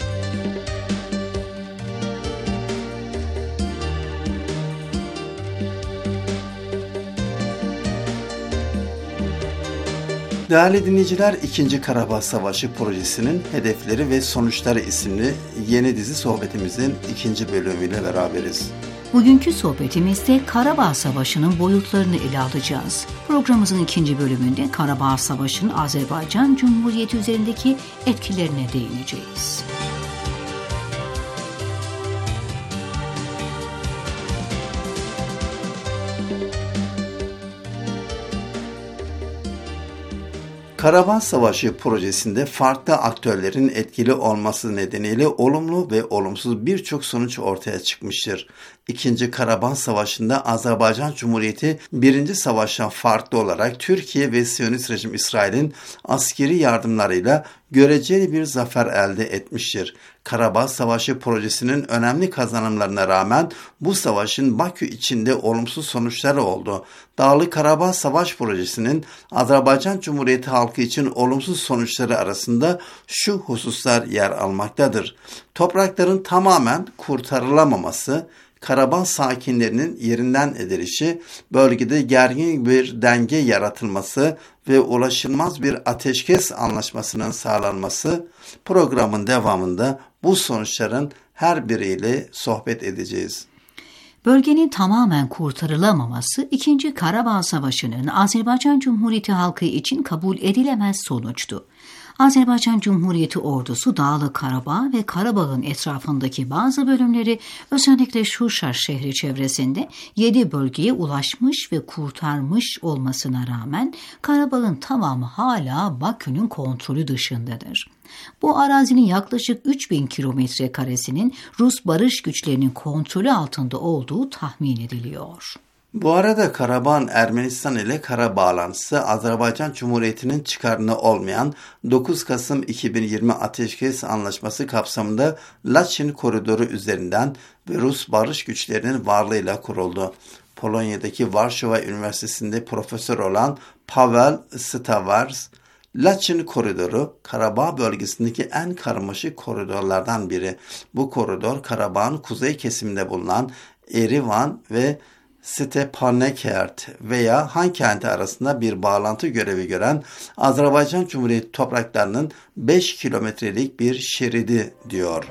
Değerli dinleyiciler, İkinci Karabağ Savaşı projesinin hedefleri ve sonuçları isimli yeni dizi sohbetimizin ikinci bölümüyle beraberiz. Bugünkü sohbetimizde Karabağ Savaşı'nın boyutlarını ele alacağız. Programımızın ikinci bölümünde Karabağ Savaşı'nın Azerbaycan Cumhuriyeti üzerindeki etkilerine değineceğiz. Karabağ Savaşı projesinde farklı aktörlerin etkili olması nedeniyle olumlu ve olumsuz birçok sonuç ortaya çıkmıştır. İkinci Karabağ Savaşı'nda Azerbaycan Cumhuriyeti birinci Savaş'tan farklı olarak Türkiye ve Siyonist rejim İsrail'in askeri yardımlarıyla göreceli bir zafer elde etmiştir. Karabağ Savaşı projesinin önemli kazanımlarına rağmen bu savaşın Bakü içinde olumsuz sonuçları oldu. Dağlı Karabağ Savaş projesinin Azerbaycan Cumhuriyeti halkı için olumsuz sonuçları arasında şu hususlar yer almaktadır. Toprakların tamamen kurtarılamaması, Karabağ sakinlerinin yerinden edilişi, bölgede gergin bir denge yaratılması ve ulaşılmaz bir ateşkes anlaşmasının sağlanması. Programın devamında bu sonuçların her biriyle sohbet edeceğiz. Bölgenin tamamen kurtarılamaması İkinci Karabağ Savaşı'nın Azerbaycan Cumhuriyeti halkı için kabul edilemez sonuçtu. Azerbaycan Cumhuriyeti ordusu Dağlık Karabağ ve Karabağ'ın etrafındaki bazı bölümleri, özellikle Şuşa şehri çevresinde yedi bölgeye ulaşmış ve kurtarmış olmasına rağmen Karabağ'ın tamamı hala Bakü'nün kontrolü dışındadır. Bu arazinin yaklaşık üç bin kilometre karesinin Rus barış güçlerinin kontrolü altında olduğu tahmin ediliyor. Bu arada Karabağ'ın Ermenistan ile kara bağlantısı Azerbaycan Cumhuriyeti'nin çıkarına olmayan dokuz Kasım iki bin yirmi Ateşkes Anlaşması kapsamında Laçin koridoru üzerinden ve Rus barış güçlerinin varlığıyla kuruldu. Polonya'daki Varşova Üniversitesi'nde profesör olan Pavel Stawars, Laçin koridoru Karabağ bölgesindeki en karmaşık koridorlardan biri. Bu koridor Karabağ'ın kuzey kesiminde bulunan Erivan ve Stepanakert veya Han kenti arasında bir bağlantı görevi gören Azerbaycan Cumhuriyeti topraklarının beş kilometrelik bir şeridi diyor.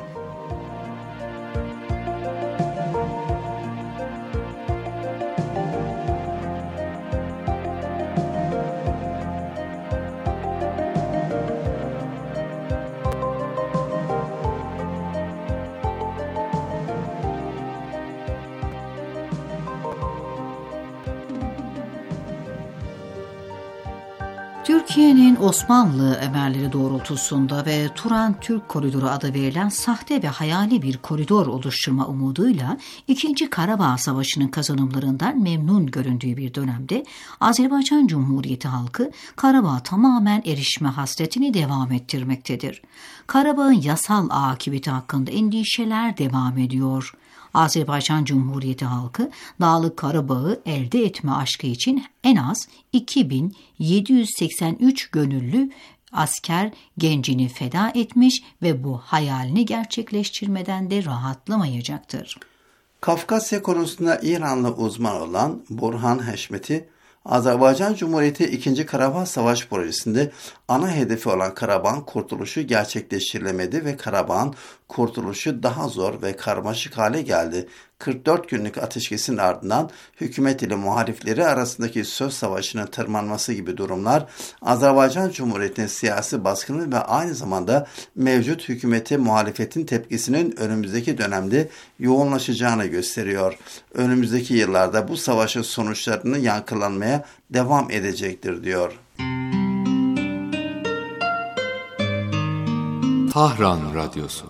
Türkiye'nin Osmanlı emelleri doğrultusunda ve Turan-Türk Koridoru adı verilen sahte ve hayali bir koridor oluşturma umuduyla ikinci. Karabağ Savaşı'nın kazanımlarından memnun göründüğü bir dönemde Azerbaycan Cumhuriyeti halkı Karabağ'a tamamen erişme hasretini devam ettirmektedir. Karabağ'ın yasal akıbeti hakkında endişeler devam ediyor. Azerbaycan Cumhuriyeti halkı Dağlık Karabağ'ı elde etme aşkı için en az iki bin yedi yüz seksen üç gönüllü asker gencini feda etmiş ve bu hayalini gerçekleştirmeden de rahatlamayacaktır. Kafkasya konusunda İranlı uzman olan Burhan Heşmeti, Azerbaycan Cumhuriyeti ikinci. Karabağ Savaş Projesi'nde ana hedefi olan Karabağ'ın kurtuluşu gerçekleştirilemedi ve Karabağ'ın kurtuluşu daha zor ve karmaşık hale geldi. kırk dört günlük ateşkesin ardından hükümet ile muhalifleri arasındaki söz savaşının tırmanması gibi durumlar Azerbaycan Cumhuriyeti'nin siyasi baskını ve aynı zamanda mevcut hükümete muhalefetin tepkisinin önümüzdeki dönemde yoğunlaşacağını gösteriyor. Önümüzdeki yıllarda bu savaşın sonuçlarını yankılanmaya devam edecektir diyor. Tahran Radyosu.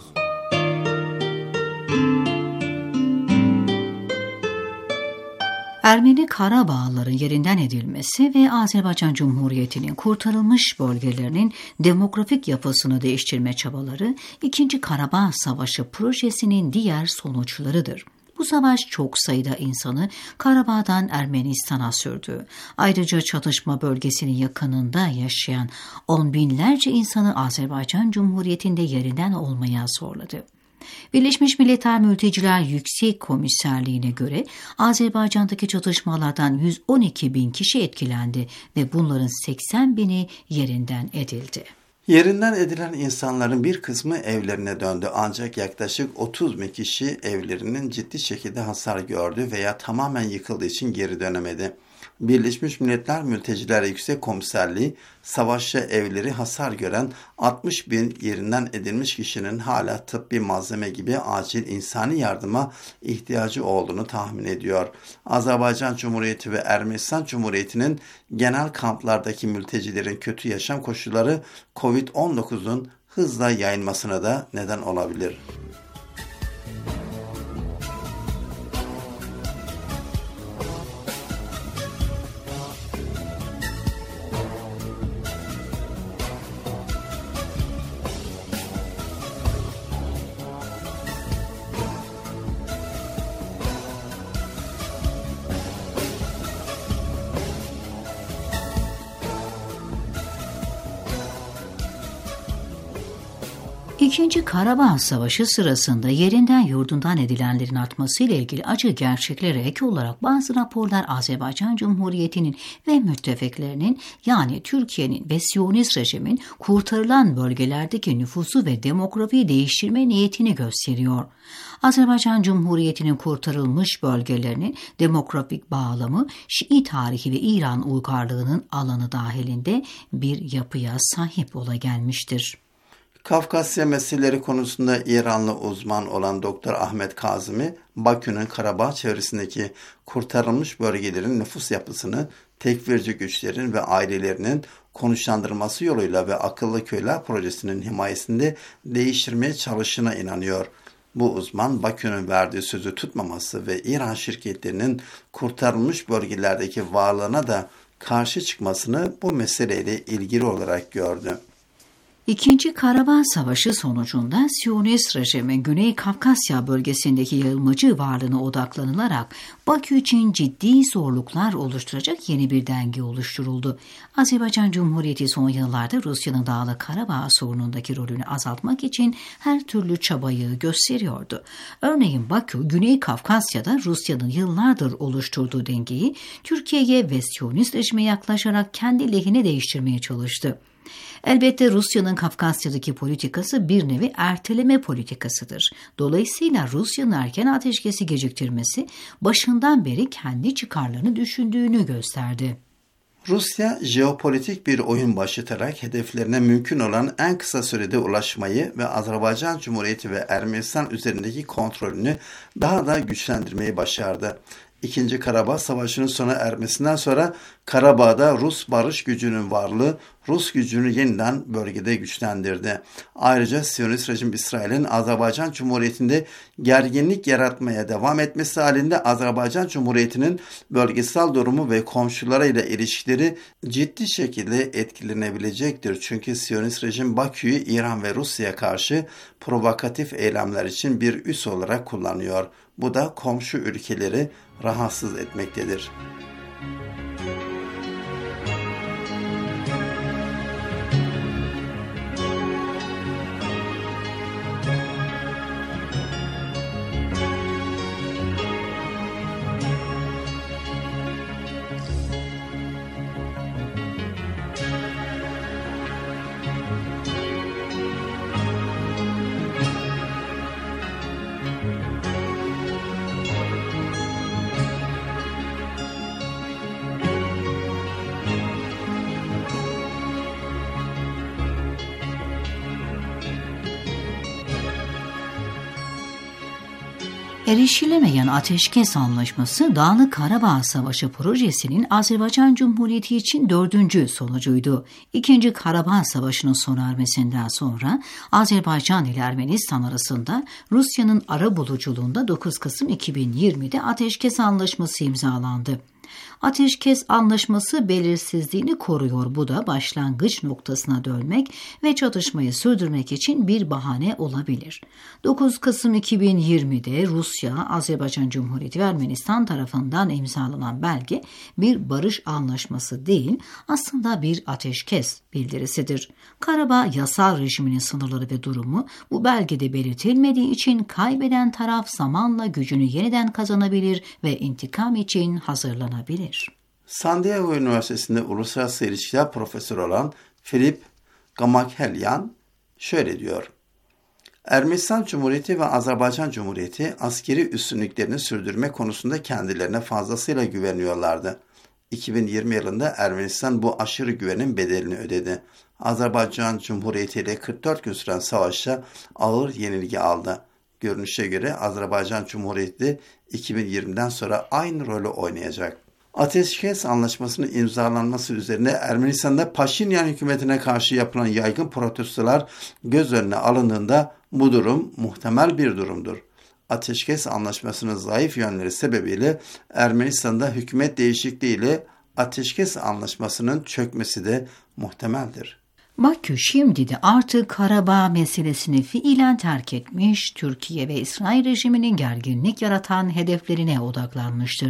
Ermeni Karabağlıların yerinden edilmesi ve Azerbaycan Cumhuriyeti'nin kurtarılmış bölgelerinin demografik yapısını değiştirme çabaları ikinci. Karabağ Savaşı projesinin diğer sonuçlarıdır. Bu savaş çok sayıda insanı Karabağ'dan Ermenistan'a sürdü. Ayrıca çatışma bölgesinin yakınında yaşayan on binlerce insanı Azerbaycan Cumhuriyeti'nde yerinden olmaya zorladı. Birleşmiş Milletler Mülteciler Yüksek Komiserliğine göre Azerbaycan'daki çatışmalardan yüz on iki bin kişi etkilendi ve bunların seksen bini yerinden edildi. Yerinden edilen insanların bir kısmı evlerine döndü ancak yaklaşık otuz bin kişi evlerinin ciddi şekilde hasar gördü veya tamamen yıkıldığı için geri dönemedi. Birleşmiş Milletler Mülteciler Yüksek Komiserliği, savaşta evleri hasar gören altmış bin yerinden edilmiş kişinin hala tıbbi malzeme gibi acil insani yardıma ihtiyacı olduğunu tahmin ediyor. Azerbaycan Cumhuriyeti ve Ermenistan Cumhuriyeti'nin genel kamplardaki mültecilerin kötü yaşam koşulları kovid on dokuzun hızla yayılmasına da neden olabilir. İkinci Karabağ Savaşı sırasında yerinden yurdundan edilenlerin artmasıyla ilgili acı gerçeklere ek olarak bazı raporlar Azerbaycan Cumhuriyeti'nin ve müttefiklerinin yani Türkiye'nin ve Siyonist rejimin kurtarılan bölgelerdeki nüfusu ve demografiyi değiştirme niyetini gösteriyor. Azerbaycan Cumhuriyeti'nin kurtarılmış bölgelerinin demografik bağlamı Şii tarihi ve İran uygarlığının alanı dahilinde bir yapıya sahip ola gelmiştir. Kafkasya meseleleri konusunda İranlı uzman olan Doktor Ahmet Kazımı, Bakü'nün Karabağ çevresindeki kurtarılmış bölgelerin nüfus yapısını tekfirci güçlerin ve ailelerinin konuşlandırması yoluyla ve Akıllı Köyler Projesi'nin himayesinde değiştirmeye çalıştığına inanıyor. Bu uzman, Bakü'nün verdiği sözü tutmaması ve İran şirketlerinin kurtarılmış bölgelerdeki varlığına da karşı çıkmasını bu meseleyle ilgili olarak gördü. İkinci Karabağ Savaşı sonucunda Siyonist rejimin Güney Kafkasya bölgesindeki yayılmacı varlığına odaklanılarak Bakü için ciddi zorluklar oluşturacak yeni bir denge oluşturuldu. Azerbaycan Cumhuriyeti son yıllarda Rusya'nın Dağlık Karabağ sorunundaki rolünü azaltmak için her türlü çabayı gösteriyordu. Örneğin Bakü, Güney Kafkasya'da Rusya'nın yıllardır oluşturduğu dengeyi Türkiye'ye ve Siyonist rejime yaklaşarak kendi lehine değiştirmeye çalıştı. Elbette Rusya'nın Kafkasya'daki politikası bir nevi erteleme politikasıdır. Dolayısıyla Rusya'nın erken ateşkesi geciktirmesi başından beri kendi çıkarlarını düşündüğünü gösterdi. Rusya, jeopolitik bir oyun başlatarak hedeflerine mümkün olan en kısa sürede ulaşmayı ve Azerbaycan Cumhuriyeti ve Ermenistan üzerindeki kontrolünü daha da güçlendirmeyi başardı. İkinci Karabağ Savaşı'nın sona ermesinden sonra Karabağ'da Rus barış gücünün varlığı Rus gücünü yeniden bölgede güçlendirdi. Ayrıca Siyonist rejim İsrail'in Azerbaycan Cumhuriyeti'nde gerginlik yaratmaya devam etmesi halinde Azerbaycan Cumhuriyeti'nin bölgesel durumu ve komşularıyla ilişkileri ciddi şekilde etkilenebilecektir. Çünkü Siyonist rejim Bakü'yü İran ve Rusya'ya karşı provokatif eylemler için bir üs olarak kullanıyor. Bu da komşu ülkeleri rahatsız etmektedir. Erişilemeyen Ateşkes Anlaşması Dağlık Karabağ Savaşı projesinin Azerbaycan Cumhuriyeti için dördüncü sonucuydu. İkinci Karabağ Savaşı'nın sona ermesinden sonra Azerbaycan ile Ermenistan arasında Rusya'nın arabuluculuğunda dokuz Kasım iki bin yirmide Ateşkes Anlaşması imzalandı. Ateşkes Anlaşması belirsizliğini koruyor. Bu da başlangıç noktasına dönmek ve çatışmayı sürdürmek için bir bahane olabilir. dokuz Kasım iki bin yirmide Rusya, Azerbaycan Cumhuriyeti ve Ermenistan tarafından imzalanan belge bir barış anlaşması değil, aslında bir ateşkes bildirisidir. Karabağ yasal rejiminin sınırları ve durumu bu belgede belirtilmediği için kaybeden taraf zamanla gücünü yeniden kazanabilir ve intikam için hazırlanabilir. San Diego Üniversitesi'nde uluslararası ilişkiler profesörü olan Filip Gamakhelyan şöyle diyor. Ermenistan Cumhuriyeti ve Azerbaycan Cumhuriyeti askeri üstünlüklerini sürdürme konusunda kendilerine fazlasıyla güveniyorlardı. iki bin yirmi yılında Ermenistan bu aşırı güvenin bedelini ödedi. Azerbaycan Cumhuriyeti ile kırk dört gün süren savaşta ağır yenilgi aldı. Görünüşe göre Azerbaycan Cumhuriyeti iki bin yirmiden sonra aynı rolü oynayacak. Ateşkes Anlaşması'nın imzalanması üzerine Ermenistan'da Paşinyan hükümetine karşı yapılan yaygın protestolar göz önüne alındığında bu durum muhtemel bir durumdur. Ateşkes Anlaşması'nın zayıf yönleri sebebiyle Ermenistan'da hükümet değişikliğiyle Ateşkes Anlaşması'nın çökmesi de muhtemeldir. Bakü şimdi de artık Karabağ meselesini fiilen terk etmiş, Türkiye ve İsrail rejiminin gerginlik yaratan hedeflerine odaklanmıştır.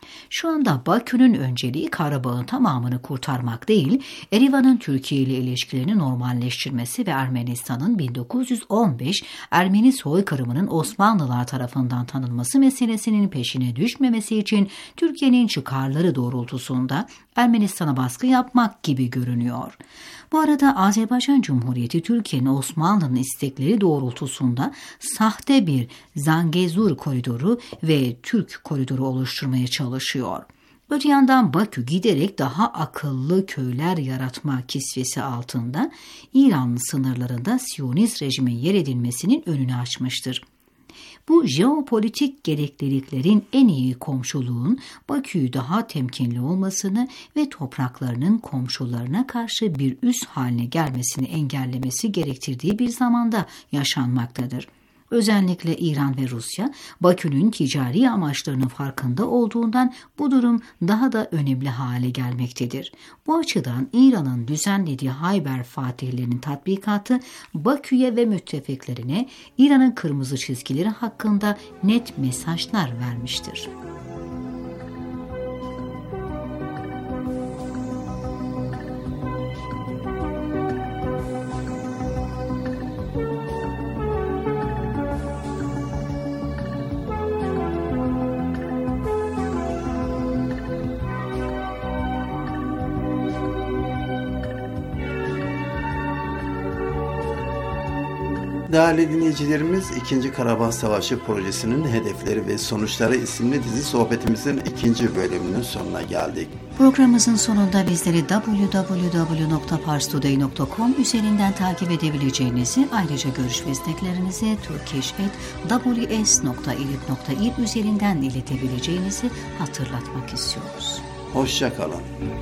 Şu anda Bakü'nün önceliği Karabağ'ın tamamını kurtarmak değil, Erivan'ın Türkiye ile ilişkilerini normalleştirmesi ve Ermenistan'ın bin dokuz yüz on beş Ermeni soykırımının Osmanlılar tarafından tanınması meselesinin peşine düşmemesi için Türkiye'nin çıkarları doğrultusunda Ermenistan'a baskı yapmak gibi görünüyor. Bu arada Azerbaycan Cumhuriyeti Türkiye'nin Osmanlı'nın istekleri doğrultusunda sahte bir Zangezur koridoru ve Türk koridoru oluşturmaya çalışıyor. Öte yandan Bakü giderek daha akıllı köyler yaratma kisvesi altında İran sınırlarında Siyonist rejimin yer edilmesinin önünü açmıştır. Bu jeopolitik gerekliliklerin en iyi komşuluğun Bakü'yü daha temkinli olmasını ve topraklarının komşularına karşı bir üs haline gelmesini engellemesi gerektirdiği bir zamanda yaşanmaktadır. Özellikle İran ve Rusya, Bakü'nün ticari amaçlarının farkında olduğundan bu durum daha da önemli hale gelmektedir. Bu açıdan İran'ın düzenlediği Hayber Fatihlerinin tatbikatı, Bakü'ye ve müttefiklerine İran'ın kırmızı çizgileri hakkında net mesajlar vermiştir. Değerli dinleyicilerimiz, ikinci. Karabağ Savaşı projesinin hedefleri ve sonuçları isimli dizi sohbetimizin ikinci bölümünün sonuna geldik. Programımızın sonunda bizleri double-u double-u double-u nokta pars today nokta com üzerinden takip edebileceğinizi, ayrıca görüş ve isteklerinizi turkish at w s nokta ilit nokta ir üzerinden iletebileceğinizi hatırlatmak istiyoruz. Hoşça kalın.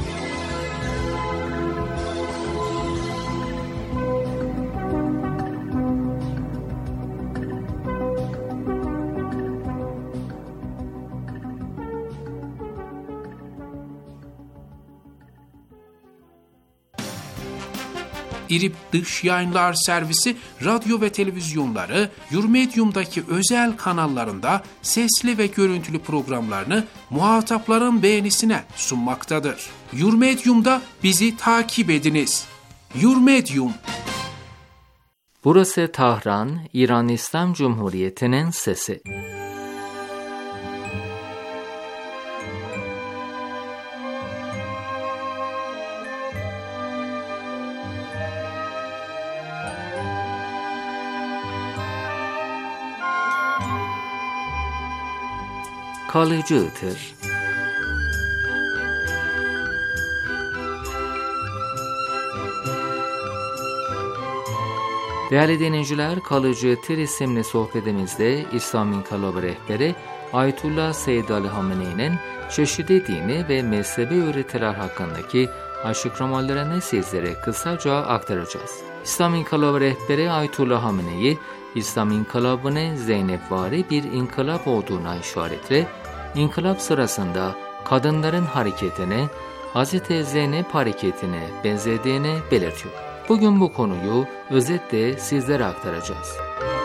İRİP Dış Yayınlar Servisi radyo ve televizyonları Yurmedium'daki özel kanallarında sesli ve görüntülü programlarını muhatapların beğenisine sunmaktadır. Yurmedium'da bizi takip ediniz. Yurmedium. Burası Tahran, İran İslam Cumhuriyeti'nin sesi. Kalıcıdır. Değerli dinleyiciler, Kalıcıdır isimli sohbetimizde İslam İnkılabı rehberi Ayetullah Seyyid Ali Hamene'nin çeşitli dini ve mezhebi öğretiler hakkındaki açıklamalarını sizlere kısaca aktaracağız. İslam İnkılabı rehberi Ayetullah Hamene'yi İslam İnkılabı'nı Zeynepvari bir inkılap olduğuna işaretle, inkılap sırasında kadınların hareketine Hazreti Zeynep hareketine benzediğini belirtiyor. Bugün bu konuyu özetle sizlere aktaracağız.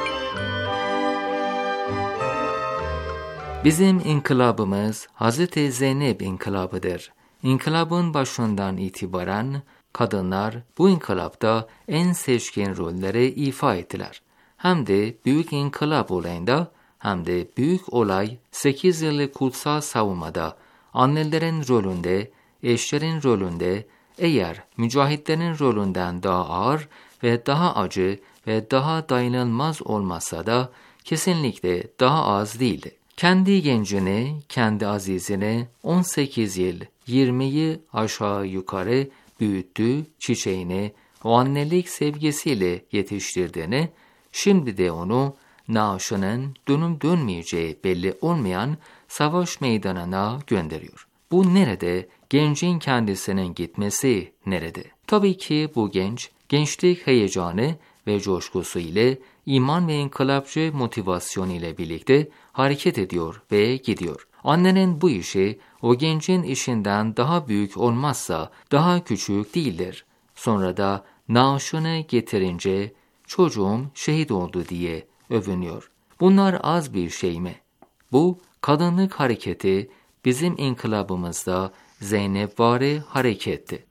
Bizim inkılabımız Hazreti Zeynep inkılabıdır. İnkılabın başından itibaren kadınlar bu inkılapta en seçkin rolleri ifa ettiler. Hem de büyük inkılap olayında hem de büyük olay sekiz yıllık kutsal savunmada annelerin rolünde, eşlerin rolünde, eğer mücahitlerin rolünden daha ağır ve daha acı ve daha dayanılmaz olmasa da kesinlikle daha az değildi. Kendi gencini, kendi azizini on sekiz yıl, yirmiyi aşağı yukarı büyüttü, çiçeğini o annelik sevgisiyle yetiştirdiğini, şimdi de onu naaşının dönüm dönmeyeceği belli olmayan savaş meydanına gönderiyor. Bu nerede? Gencin kendisinin gitmesi nerede? Tabii ki bu genç, gençlik heyecanı ve coşkusu ile iman ve inkılapçı motivasyonu ile birlikte hareket ediyor ve gidiyor. Annenin bu işi o gencin işinden daha büyük olmazsa daha küçük değildir. Sonra da naaşını getirince çocuğum şehit oldu diye övünüyor. Bunlar az bir şey mi? Bu kadınlık hareketi bizim inkılabımızda Zeynep vari hareketti.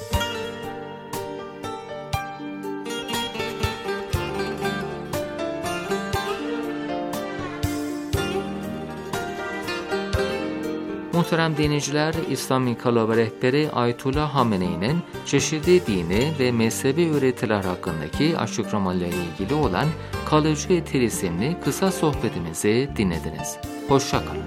Muhterem dinleyiciler, İslam İnkılabı rehberi Ayetullah Hamene'nin çeşitli dini ve mezhebi öğretiler hakkındaki açıklamalarıyla ilgili olan Kalıcı Etir isimli kısa sohbetimizi dinlediniz. Hoşça kalın.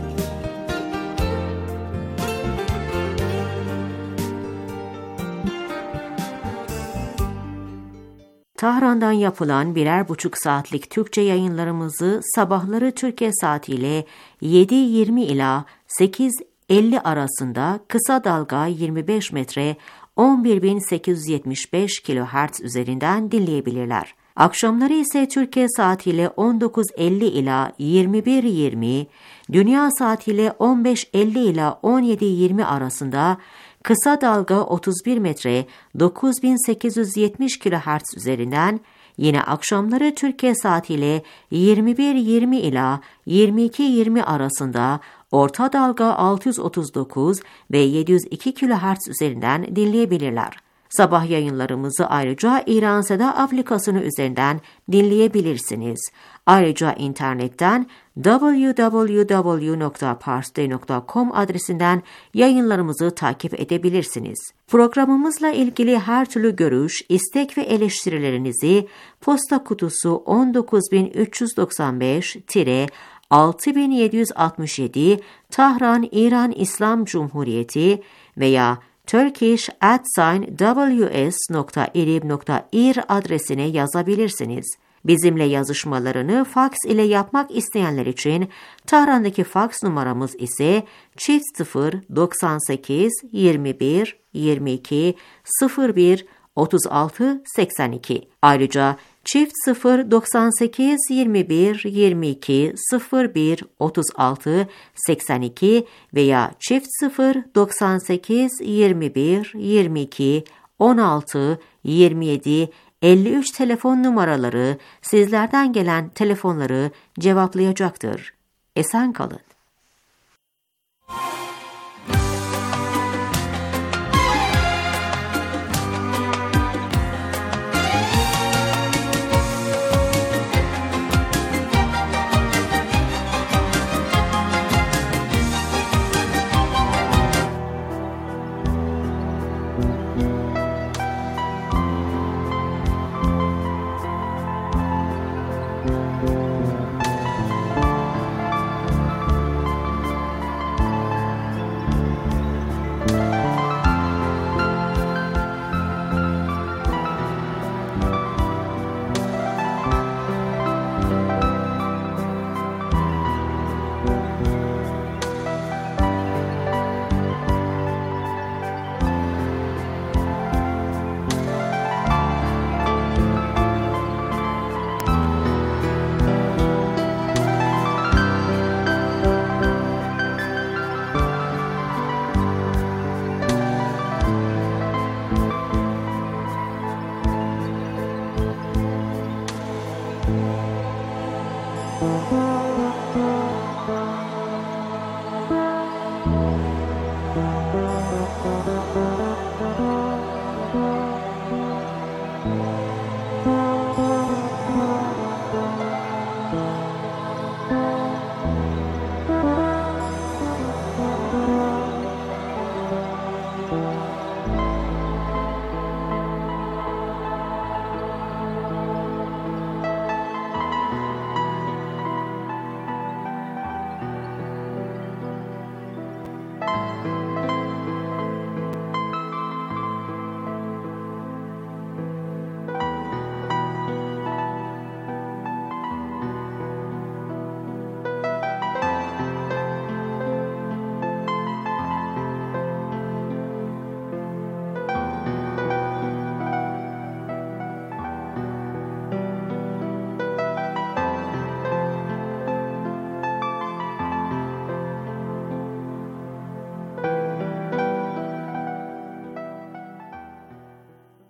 Tahran'dan yapılan birer buçuk saatlik Türkçe yayınlarımızı sabahları Türkiye saatiyle yedi yirmi ila sekiz elli arasında kısa dalga yirmi beş metre on bir bin sekiz yüz yetmiş beş kilohertz üzerinden dinleyebilirler. Akşamları ise Türkiye saatiyle on dokuz elli ila yirmi bir yirmi, Dünya saatiyle on beş elli ila on yedi yirmi arasında kısa dalga otuz bir metre dokuz bin sekiz yüz yetmiş kilohertz üzerinden, yine akşamları Türkiye saatiyle yirmi bir yirmi ila yirmi iki yirmi arasında orta dalga altı yüz otuz dokuz ve yedi yüz iki kilohertz üzerinden dinleyebilirler. Sabah yayınlarımızı ayrıca İran Seda aplikasyonu üzerinden dinleyebilirsiniz. Ayrıca internetten double-u double-u double-u nokta parstoday nokta com adresinden yayınlarımızı takip edebilirsiniz. Programımızla ilgili her türlü görüş, istek ve eleştirilerinizi posta kutusu on dokuz bin üç yüz doksan beş altı bin yedi yüz altmış yedi Tahran İran İslam Cumhuriyeti veya turkish at w s nokta irib nokta ir adresine yazabilirsiniz. Bizimle yazışmalarını faks ile yapmak isteyenler için Tahran'daki faks numaramız ise çift sıfır doksan sekiz yirmi bir yirmi iki sıfır bir otuz altı seksen iki. Ayrıca çift sıfır doksan sekiz yirmi bir yirmi iki sıfır bir otuz altı seksen iki veya çift sıfır doksan sekiz yirmi bir yirmi iki on altı yirmi yedi elli üç telefon numaraları sizlerden gelen telefonları cevaplayacaktır. Esen kalın.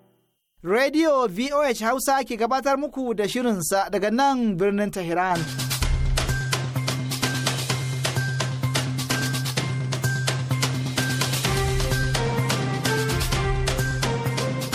Radio V O H Hausa ke gabatar muku da shirinsa daga nan birnin Tehran.